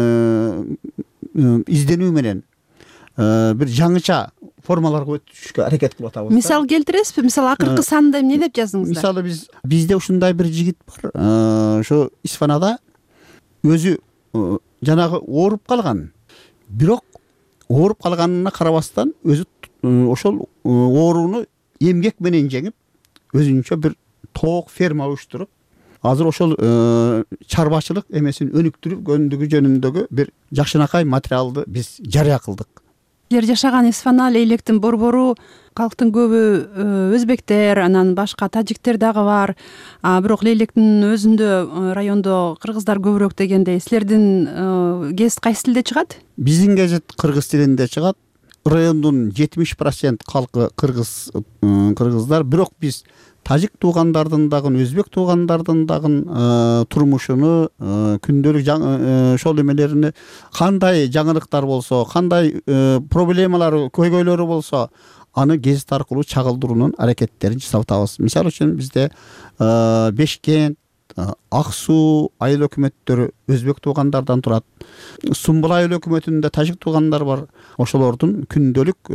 изденүү менен бир жаңыча формаларга өтүшкө аракет кылып атабыз. Мисал келтиресизби? Мисалы акыркы санда эмне деп жаздыңыздар? Мисалы биз бизде ушундай бир жигит бар. Ошо Исфанада өзү жанагы ооруп калган. Бирок ооруп калганына карабастан өзү ошол ооруну эмгек менен жеңип, өзүнчө бир тоок ферма уюштуруп, азыр ошол чарбачылык эмесин өнүктүргөндүгү жөнүндөгү бир жакшынакай материалды биз жарыя кылдык. Силер жашаган Исфана, Лейлектин борбору калктын көбү өзбектер, анан башка тажиктер дагы бар. Бирок Лейлектин өзүндө райондо кыргыздар көбүрөөк дегендей. Силердин гезит кайсы тилде чыгат? Биздин гезит кыргыз тилинде чыгат. Райондун жетимиш процент калкы кыргыз кыргыздар, бирок биз тажик туугандардын дагы, өзбек туугандардын дагы турмушуну, күндөлүк ошол эмелеrini, кандай жаңылыктар болсо, кандай проблемалар, көйгөйлөрү болсо, аны гезит аркылуу чагылдыруунун аракеттерин жасап атабыз. Мисалы үчүн бизде Бешкент, Ак Суу айыл өкмөттөрү өзбек туугандардан турат. Сумбул айыл өкмөтүндө тажик туугандар бар. Ошолордун күндөлүк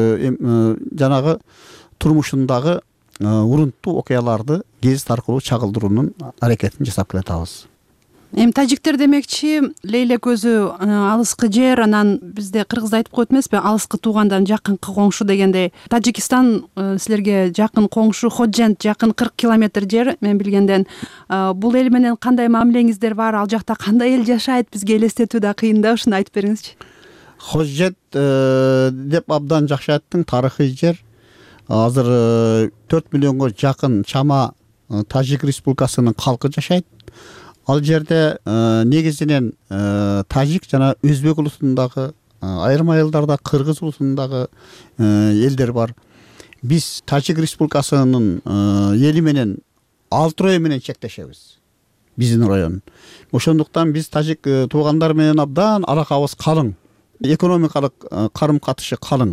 жанагы турмушундагы урунттуу окуяларды гезит аркылуу чагылдыруунун аракетин жасап келатабыз. Эми тажиктер демекчи, Лейлек өзү алыскы жер, анан бизде кыргызда айтып коет эмеспи, алыскы туугандан жакынкы коңшу дегендей. Тажикистан силерге жакын коңшу, Ходжент жакын кырк километр жер, мен билгенден. Бул эл менен кандай мамилеңиздер бар? Ал жакта кандай эл жашайт? Бизге элестетүү да кыйын да, ушуну айтып бериңизчи. Ходжент деп абдан жакшы айттың, тарыхый жер. Азыр төрт миллионго жакын чама Тажик Республикасынын калкы жашайт. Ал жерде негизинен тажик жана өзбек улутундагы, айрым айылдарда кыргыз улутундагы элдер бар. Биз Тажик Республикасынын эли менен Алтырой менен чектешебиз. Биздин район. Ошондуктан биз тажик туугандар менен абдан алакабыз калың. Экономикалык карым-катышы калың.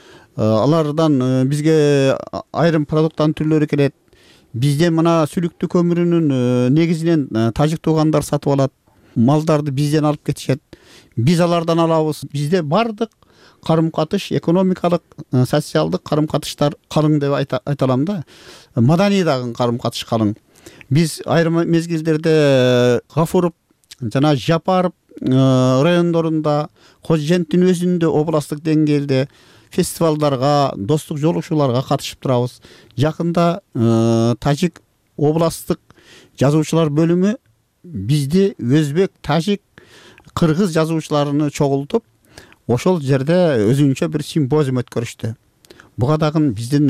Алардан бизге айрым продукттан түрлөрү келет. Бизде мына сүлүктүү көмүрүнүн негизинен тажик туугандар сатып алат. Малдарды бизден алып кетишет. Биз алардан алабыз. Бизде бардык карым-катыш, экономикалык, социалдык карым-катыштар калың деп айта алам да. Маданий дагы карым-катыш калың. Биз айрым мезгилдерде Гафуров жана Жапаров райондорунда, Ходженттин өзүндө областтык деңгээлде фестивалдарга, достук жолугушууларга катышып турабыз. Жакында тажик областтык жазуучулар бөлүмү бизди өзбек, тажик, кыргыз жазуучуларын чогултуп, ошол жерде өзүнчө бир симпозиум өткөрүштү. Буга дагы биздин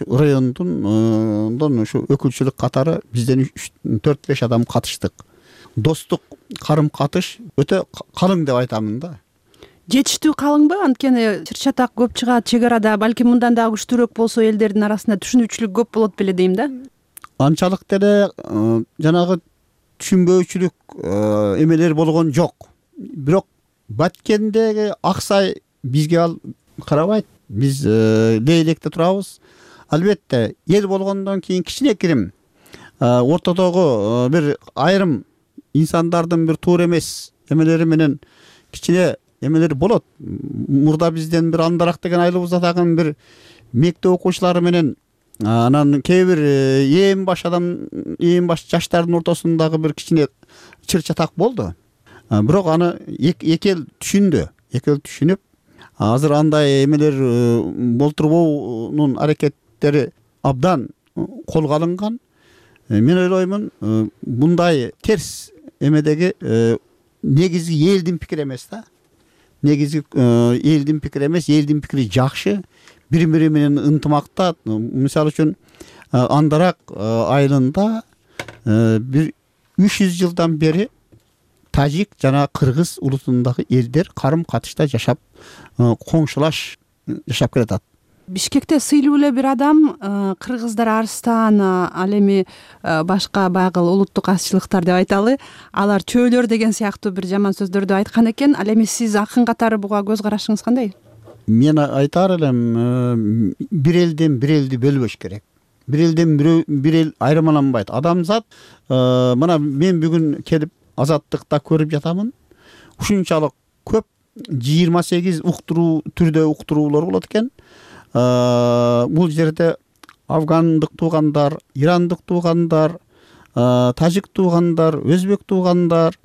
райондун ушу өкүлчүлүк катары бизден төрт беш адам катыштык. Достук карым-катыш өтө калың деп айтамын да. Жетиштүү калыңбы? Анткени чыр-чатак көп чыгат чек арада, балки мындан дагы күчтүүрөөк болсо элдердин арасында түшүнүүчүлүк көп болот беле дейм да. Анчалык деле жанагы түшүнбөөчүлүк эмелер болгон жок. Бирок Баткендеги Аксай бизге ал карабайт. Биз Лейлекте турабыз. Албетте, эл болгондон кийин кичине кирим ортодогу бир айрым инсандардын бир туура эмес эмелери менен кичине эмелер болот. Мурда бизден бир Андарак деген айылыбызда дагы бир мектеп окуучулары менен анан кээ бир ээн баш адам, ээн баш жаштардын ортосундагы бир кичине чыр-чатак болду. Бирок аны эки эл түшүндү. экөө түшүнүп азыр андай эмелер болтурбоонун аракеттери абдан колго алынган. Мен ойлоймун мындай терс эмедеги негизги элдин пикири эмес да. Негизги элдин пикири эмес, элдин пикири жакшы. Бири-бири менен ынтымакта, мисалы үчүн Андарак айылында бир үч жүз жылдан бери тажик жана кыргыз улутундагы элдер карым катышта жашап, коңшулаш жашап келатат. Бишкекте сыйлуу эле бир адам кыргыздар Арстан, ал эми башка баягы улуттук азчылыктар деп айталы, алар чөөлөр деген сыяктуу бир жаман сөздөрдү айткан экен. Ал эми сиз акын катары буга көз карашыңыз кандай? Мен айтар элем, бир элден бир элди бөлбөш керек. Бир элден бир эл айырмаланбайт. Адамзат, мына мен бүгүн келип Азаттыкта көрүп жатамын. Ушунчалык көп жыйырма сегиз уктуруу түрдө уктуруулар болот экен. Бул жерде афгандык туугандар, ирандык туугандар, тажик туугандар, өзбек туугандар,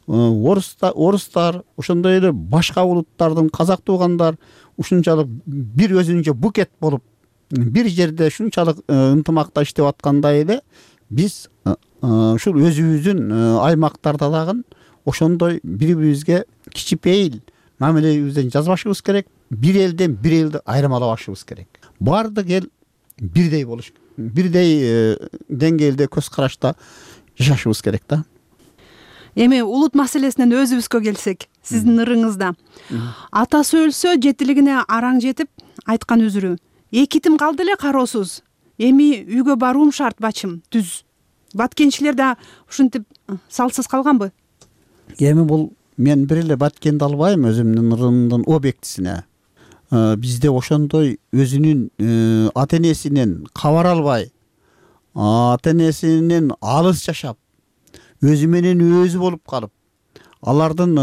орустар, ошондой эле башка улуттардын казак туугандар ушунчалык бир өзүнчө букет болуп, бир жерде ушунчалык ынтымакта иштеп аткандай эле биз ушул өзүбүздүн аймактарда дагы ошондой бири-бирибизге кичипейил мамилебизден жазбашыбыз керек. Бир элден бир элди айырмалабашыбыз керек. Бардык эл бирдей болуш, бирдей деңгээлде көз карашта жашашыбыз керек да. Эми улут маселесинен өзүбүзгө келсек, сиздин ырыңызда атасы өлсө жетилигине араң жетип айткан үзүрү. Экитим калды эле кароосуз. Эми үйгө баруум шарт бачым, түз. Баткенчилер да ушинтип салсыз калганбы? Эми бул мен бир эле баткенди албайм өзүмдүн ырымдын объектисине. Бизде ошондой өзүнүн ата энесинен кабар албай, ата энесинен алыс жашап, өзү менен өзү болуп калып, алардын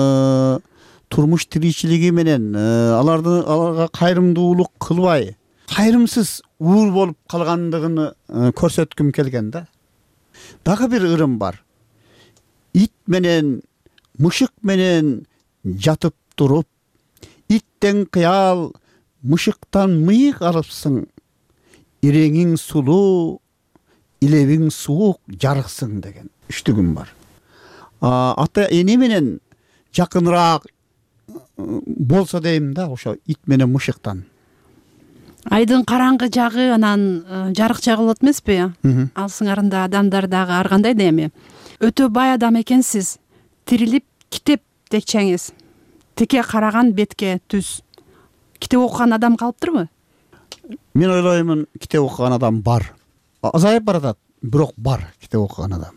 турмуш тиричилиги менен аларды аларга кайрымдуулук кылбай, кайрымсыз уур болуп калгандыгын көрсөткүм келген да. Дагы бир ырым бар. Ит менен, мышык менен жатып туруп, иттен кыял, мышыктан мыйык алыпсың. Иреңиң сулуу, илебиң суук, жарыксың деген үчтүгүм бар. Ата эне менен жакыныраак болсо дейм да, ошо ит менен мышыктан. Айдын караңгы жагы анан жарык жагы болот эмеспи? Ал сыңарында адамдар дагы ар кандай да эми. Өтө бай адам экенсиз. Тирилип китеп текчеңиз. Теке караган бетке түз. Китеп окуган адам калыптырбы? Мен ойлоймун, китеп окуган адам бар. Азайып баратат, бирок бар китеп окуган адам.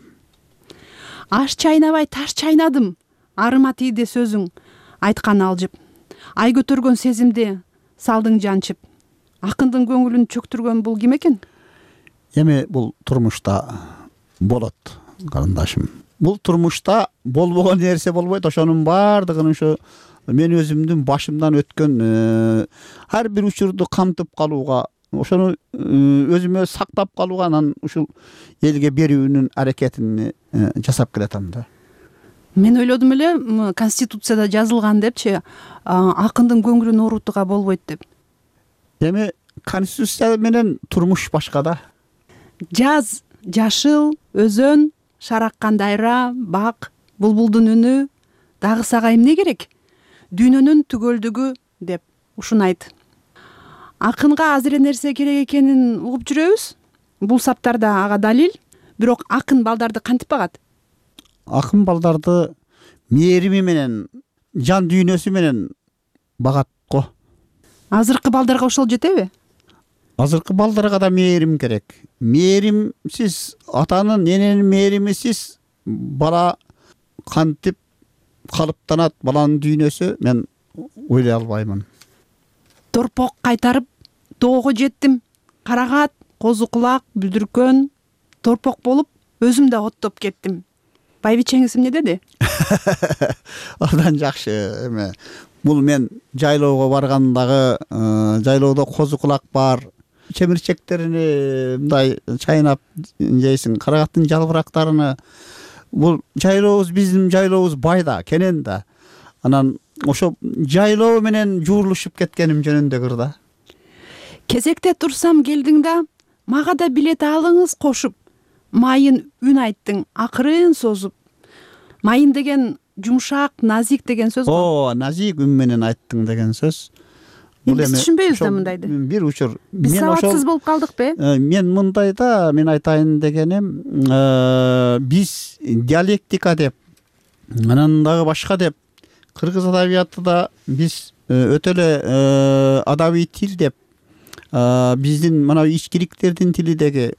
Аш чайнабай таш чайнадым. Арыма тийди сөзүң. Айткан алжып. Ай көтөргөн сезимди салдың жанчып. Акындын көңүлүн чөктүргөн бул ким экен? Эми бул турмушта болот, карындашым. Бул турмушта болбогон нерсе болбойт. Ошонун бардыгын ушу мен өзүмдүн башымдан өткөн ар бир учурду камтып калууга, ошону өзүмө сактап калууга, анан ушул элге берүүнүн аракетин жасап келатам да. Мен ойлодум эле, Конституцияда жазылган депчи, акындын көңүлүн оорутууга болбойт деп. Эми Конституция менен турмуш башка да. Жаз, жашыл, өзөн, шараккан дайра, бак, булбулдун үнү, дагы сага эмне керек? Дүйнөнүн түгөлдүгү деп ушуну айт. Акынга азыр нерсе керек экенин угуп жүрөбүз. Бул саптарда ага далил, бирок акын балдарды кантип багат? Акын балдарды мээрими менен, жан дүйнөсү менен багат го. Азыркы балдарга ошол жетеби? Азыркы балдарга да мээрим керек. Мээримсиз, атанын, эненин мээримисиз бала кантип калыптанат, баланын дүйнөсү, мен ойлой албаймын. Торпок кайтарып, тоого жеттим. Карагат, козу кулак, бүлдүркөн, торпок болуп, өзүм да оттоп кеттим. Байбичеңиз эмне деди? Абдан жакшы эме. Бул мен жайлоого баргандагы, жайлоодо козу кулак бар. Чемирчектерини мындай чайнап жейсиң, карагаттын жалбырактарыны. Бул жайлообуз, биздин жайлообуз бай да, кенен да. Анан ошо жайлоо менен жуурулушуп кеткеним жөнүндөгүр да. Кезекте турсам келдиң да, мага да билет алыңыз кошуп, майын үн айттың, акырын созуп. Майын деген жумшак, назик деген сөз го. О, назик үн менен айттың деген сөз. Биз түшүнбөйбүз да мындайды. Бир учур. Биз сабатсыз болуп калдыкпы? Мен мындайда, мен айтайын дегеним, биз диалектика деп, анан дагы башка деп, кыргыз адабиятында биз өтө эле адабий тил деп, биздин мына ичкиликтердин тилидеги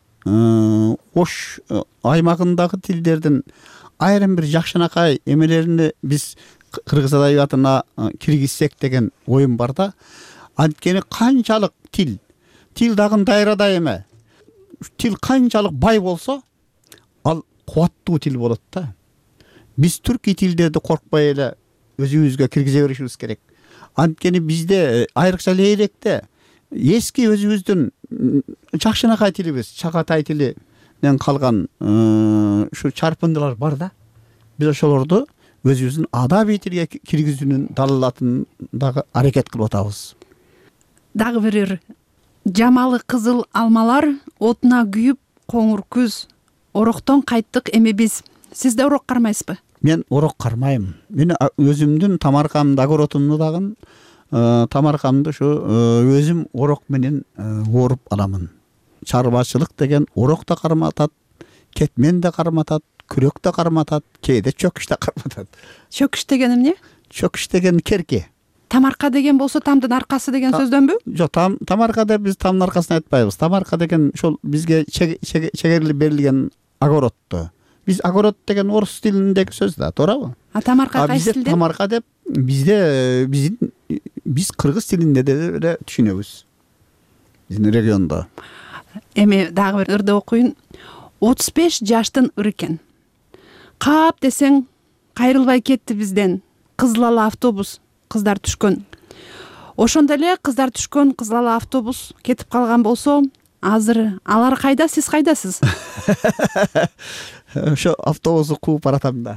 ош аймагындагы тилдердин айрым бир жакшынакай эмелерине биз кыргыз адабиятына киргизсек деген оюм бар да. Анткени канчалык тил, тил дагы дайрада эме. Тил канчалык бай болсо, ал кубаттуу тил болот да. Биз түркий тилдерди коркпой эле өзүбүзгө киргизе беришибиз керек. Анткени бизде айрыкча лейректе эски өзүбүздүн жакшынакай тилибиз, чагатай тилинен калган ушу чарпындылар бар да. Биз ошолорду өзүбүздүн адабий тилге киргизүүнүн далалатын дагы аракет кылып атабыз. Дагы бир жамалы кызыл алмалар отуна күйүп, коңур күз, ороктон кайттык эми биз. Сиз да орок кармайсызбы? Мен орок кармайм. Мен өзүмдүн тамаркамды огородумду дагы тамаркамды ушу өзүм орок менен ооруп аламын. Чарбачылык деген орок да карматат, кетмен да карматат, күрөк да карматат, кээде чөкүш да карматат. Чөкүш деген эмне? Чөкүш деген керке. Тамарка деген болсо тамдын аркасы деген сөздөнбү? Жок, там тамарка деп биз тамдын аркасын айтпайбыз. Тамарка деген ошол бизге чегерилип берилген огородду. Биз огород деген орус тилиндеги сөз да, туурабы? А тамарка кайсы тилде? Тамарка деп бизде биздин биз кыргыз тилинде деле түшүнөбүз. Биздин региондо. Эми дагы бир ырды окуйун. отуз беш жаштын ыр экен. Кап десең кайрылбай кетти бизден. Кызыл ала автобус, кыздар түшкөн. Ошондо эле кыздар түшкөн кызыл ала автобус кетип калган болсо, азыр алар кайда, сиз кайдасыз? Ошо автобусту кууп баратам да.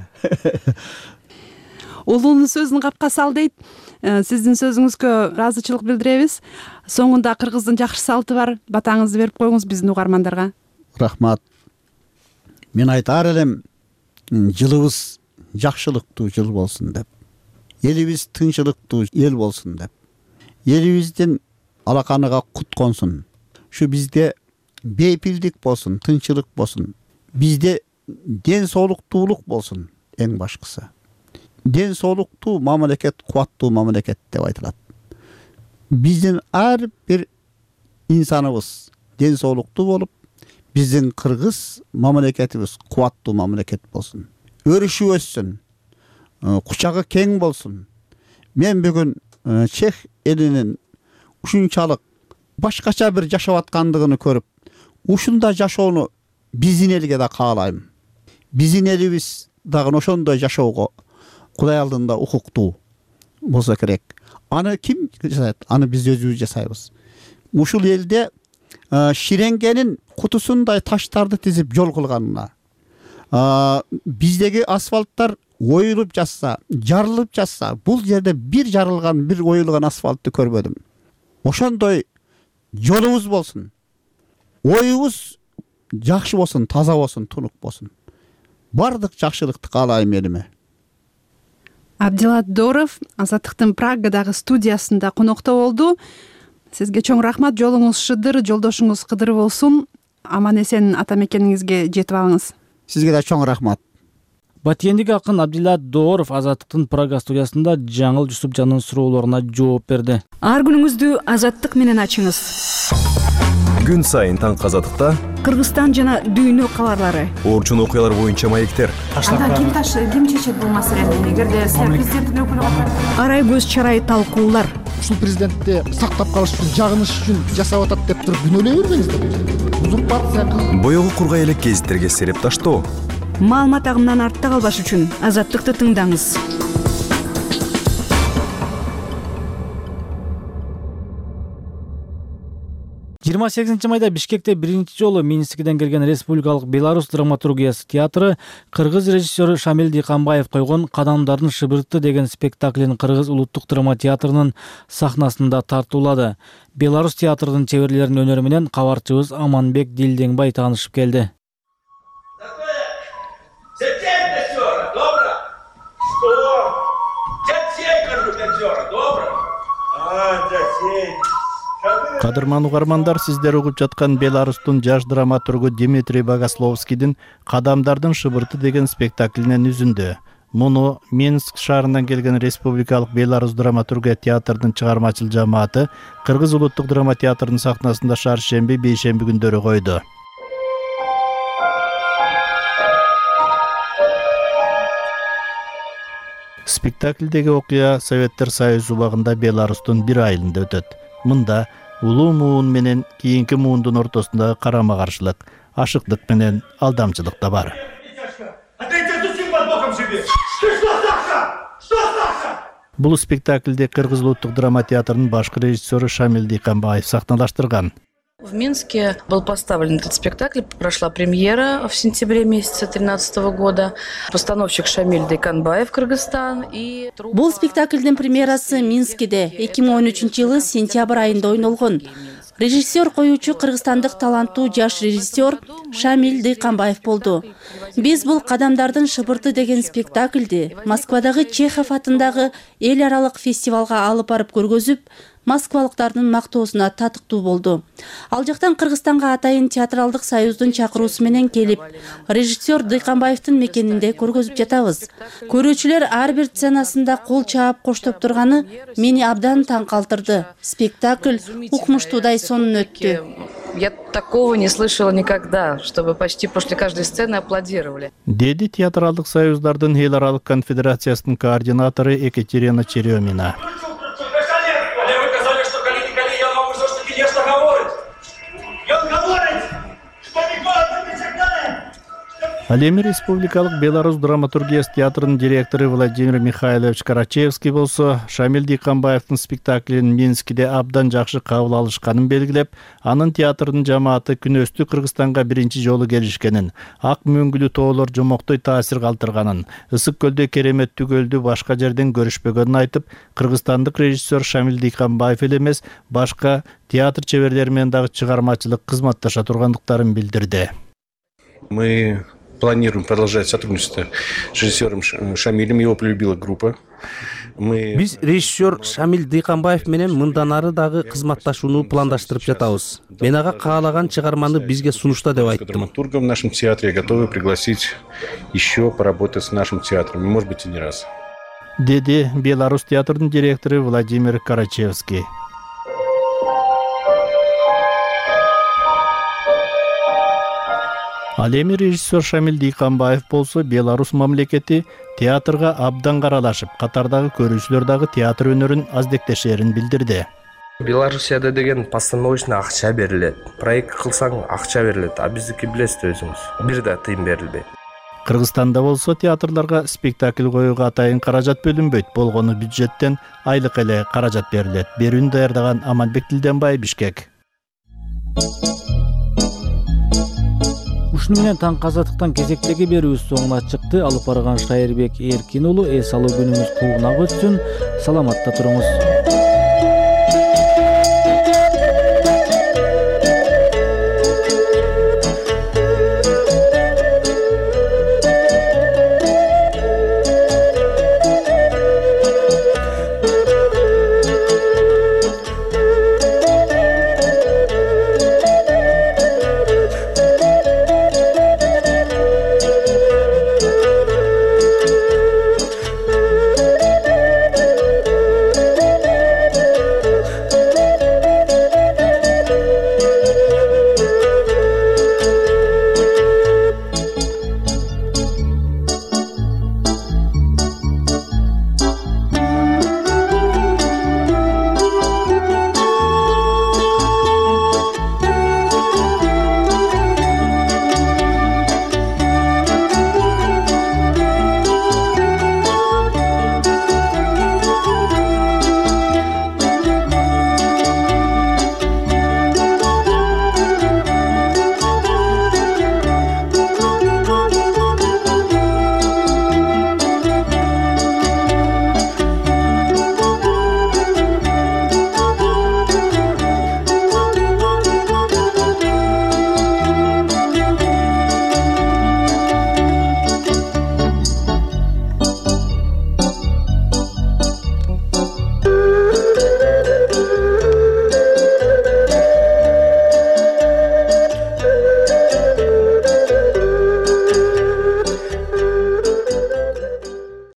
Улуунун сөзүн капка сал дейт. Сиздин сөзүңүзгө ыраазычылык билдиребиз. Соңунда кыргыздын жакшы салты бар. Батаңызды берип коюңуз биздин угармандарга. Рахмат. Мен айтар элем, жылыбыз жакшылыктуу жыл болсун деп. Элибиз тынчылыктуу эл болсун деп. Элибиздин алаканыга кут консун. Ушу бизде бейпилдик болсун, тынчылык болсун. Бизде ден соолуктуулук болсун, эң башкысы. Ден соолуктуу мамлекет, кубаттуу мамлекет деп айтылат. Биздин ар бир инсаныбыз ден соолуктуу болуп, биздин кыргыз мамлекетибиз кубаттуу мамлекет болсун. Өрүшү өссүн, кучагы кең болсун. Мен бүгүн чех элинин ушунчалык башкача бир жашап аткандыгын көрүп, ушундай жашоону биздин элге да каалайм. Биздин элибиз дагы ошондой жашоого Кудай алдында укуктуу болсо керек. Аны ким жасайт? Аны биз өзүбүз жасайбыз. Ушул элде ширенгенин кутусундай таштарды тизип жол кылганына, биздеги асфальттар оюлуп жатса, жарылып жатса, бул жерде бир жарылган, бир оюлган асфальтты көрбөдүм. Ошондой жолубуз болсун. Оюбуз жакшы болсун, таза болсун, тунук болсун. Бардык жакшылыкты каалайм элиме. Абдилат Дооров Азаттыктын Прагадагы студиясында конокто болду. Сизге чоң рахмат, жолуңуз шыдыр, жолдошуңуз кыдыр болсун. Аман эсен ата мекениңизге жетип алыңыз. Сизге да чоң рахмат. Батиендик акын Абдилат Дооров Азаттыктын Прага студиясында Жаңыл Жусупжандын суроолоруна жооп берди. Ар күнүңүздү Азаттык менен ачыңыз. Күн сайын таң Азаттыкта Кыргызстан жана дүйнө кабарлары. Орчун окуялар боюнча маектер. Анда ким ташы, ким чечет бул маселени? Эгерде президенттин өкүлү катары арай көз чарай талкуулар. Ушул президентти сактап калыш үчүн, жагыныш үчүн жасап атат деп туруп күнөөлөй бербеңиздер. Узурпация. Боёгу кургай элек гезиттерге сереп таштоо. Маалымат агымынан артта калбаш үчүн Азаттыкты тыңдаңыз. жыйырма сегизинчи майда Бишкекте биринчи жолу Минскиден келген Республикалык Беларусь драматургиясы театры кыргыз режиссеру Шамил Дыйканбаев койгон «Кадамдардын шыбырты» деген спектаклин Кыргыз улуттук драма театрынын сахнасында тартуулады. Беларусь театрынын чеберлеринин өнөрү менен кабарчыбыз Аманбек Дилдеңбай таанышып келди. Кадырман угармандар, сиздер угуп жаткан Беларустун жаш драматургу Дмитрий Богословскийдин «Кадамдардын шыбырты» деген спектаклинен үзүндү. Муну Минск шаарынан келген Республикалык Беларусь драматургия театрынын чыгармачыл жамааты Кыргыз улуттук драма театрынын сахнасында шаршемби, бейшемби күндөрү койду. Спектаклдеги окуя Советтер Союзу убагында Беларустун бир айылында өтөт. Мында улуу муун менен кийинки муундун ортосундагы карама-каршылык, ашыктык менен алдамчылык да бар. Бул спектаклде Кыргыз улуттук драма театрынын башкы режиссеру Шамил Дыйканбаев сахналаштырган. В Минске был поставлен этот спектакль, прошла премьера в сентябре месяца две тысячи тринадцатого года. Постановщик Шамиль Дыйканбаев, Кыргызстан. И... Бул спектакльдин премьерасы Минскиде эки миң он үчүнчү жылы сентябрь айында ойнолгон. Режиссер коюучу кыргызстандык таланттуу жаш режиссер Шамиль Дыйканбаев болду. Биз бул «Кадамдардын шыбырты» деген спектакльди Москвадагы Чехов атындагы эл аралык фестивалга алып барып көргөзүп, москвалыктардын мактоосуна татыктуу болду. Ал жактан Кыргызстанга атайын театралдык союздун чакыруусу менен келип, режиссер Дыйканбаевдин мекенинде көргөзүп жатабыз. Көрүүчүлөр ар бир сценасында кол чаап коштоп турганы мени абдан таң калтырды. Спектакль укмуштуудай сонун өттү. Я такого не слышала никогда, чтобы почти после каждой сцены аплодировали. Деди театралдык союздардын эл аралык конфедерациясынын координатору Екатерина Черемина. Ал эми Республикалык Беларусь драматургиясы театрынын директору Владимир Михайлович Карачевский болсо, Шамил Дыйканбаевдин спектаклин Минскиде абдан жакшы кабыл алышканын белгилеп, анын театрынын жамааты күнөстүү Кыргызстанга биринчи жолу келишкенин, ак мөңгүлүү тоолор жомоктой таасир калтырганын, Ысык көлдө кереметтүү көлдү башка жерден көрүшпөгөнүн айтып, кыргызстандык режиссер Шамил Дыйканбаев эле эмес, башка театр чеберлери менен дагы чыгармачылык кызматташа тургандыктарын билдирди. Мы планируем продолжать сотрудничество с режиссером Шамилем, его полюбила группа. Биз режиссер Шамил Дыйканбаев менен мындан ары дагы кызматташууну пландаштырып жатабыз. Мен ага каалаган чыгарманы бизге сунушта деп айттым. Драматургом в нашем театре готовы пригласить еще поработать с нашим театром, может быть и не раз. Деди Беларусь театрынын директору Владимир Карачевский. Ал эми режиссер Шамил Дыйканбаев болсо Беларусь мамлекети театрга абдан каралашып, катардагы көрүүчүлөр дагы театр өнөрүн аздектешерин билдирди. Белоруссияда деген постановочный акча берилет. Проект кылсаң акча берилет, а биздики билесиз өзүңүз. Бир да тыйын берилбейт. Кыргызстанда болсо театрларга спектакль коюуга атайын каражат бөлүнбөйт, болгону бюджеттен айлык эле каражат берилет. Берүүнү даярдаган Аманбек Дилдеңбай, Бишкек. Ушуну менен таң казаттыктан кезектеги берүүбүз соңуна чыкты. Алып барган Шайырбек Эркин уулу, эс алуу күнүңүз куугуна өтсүн. Саламатта туруңуз.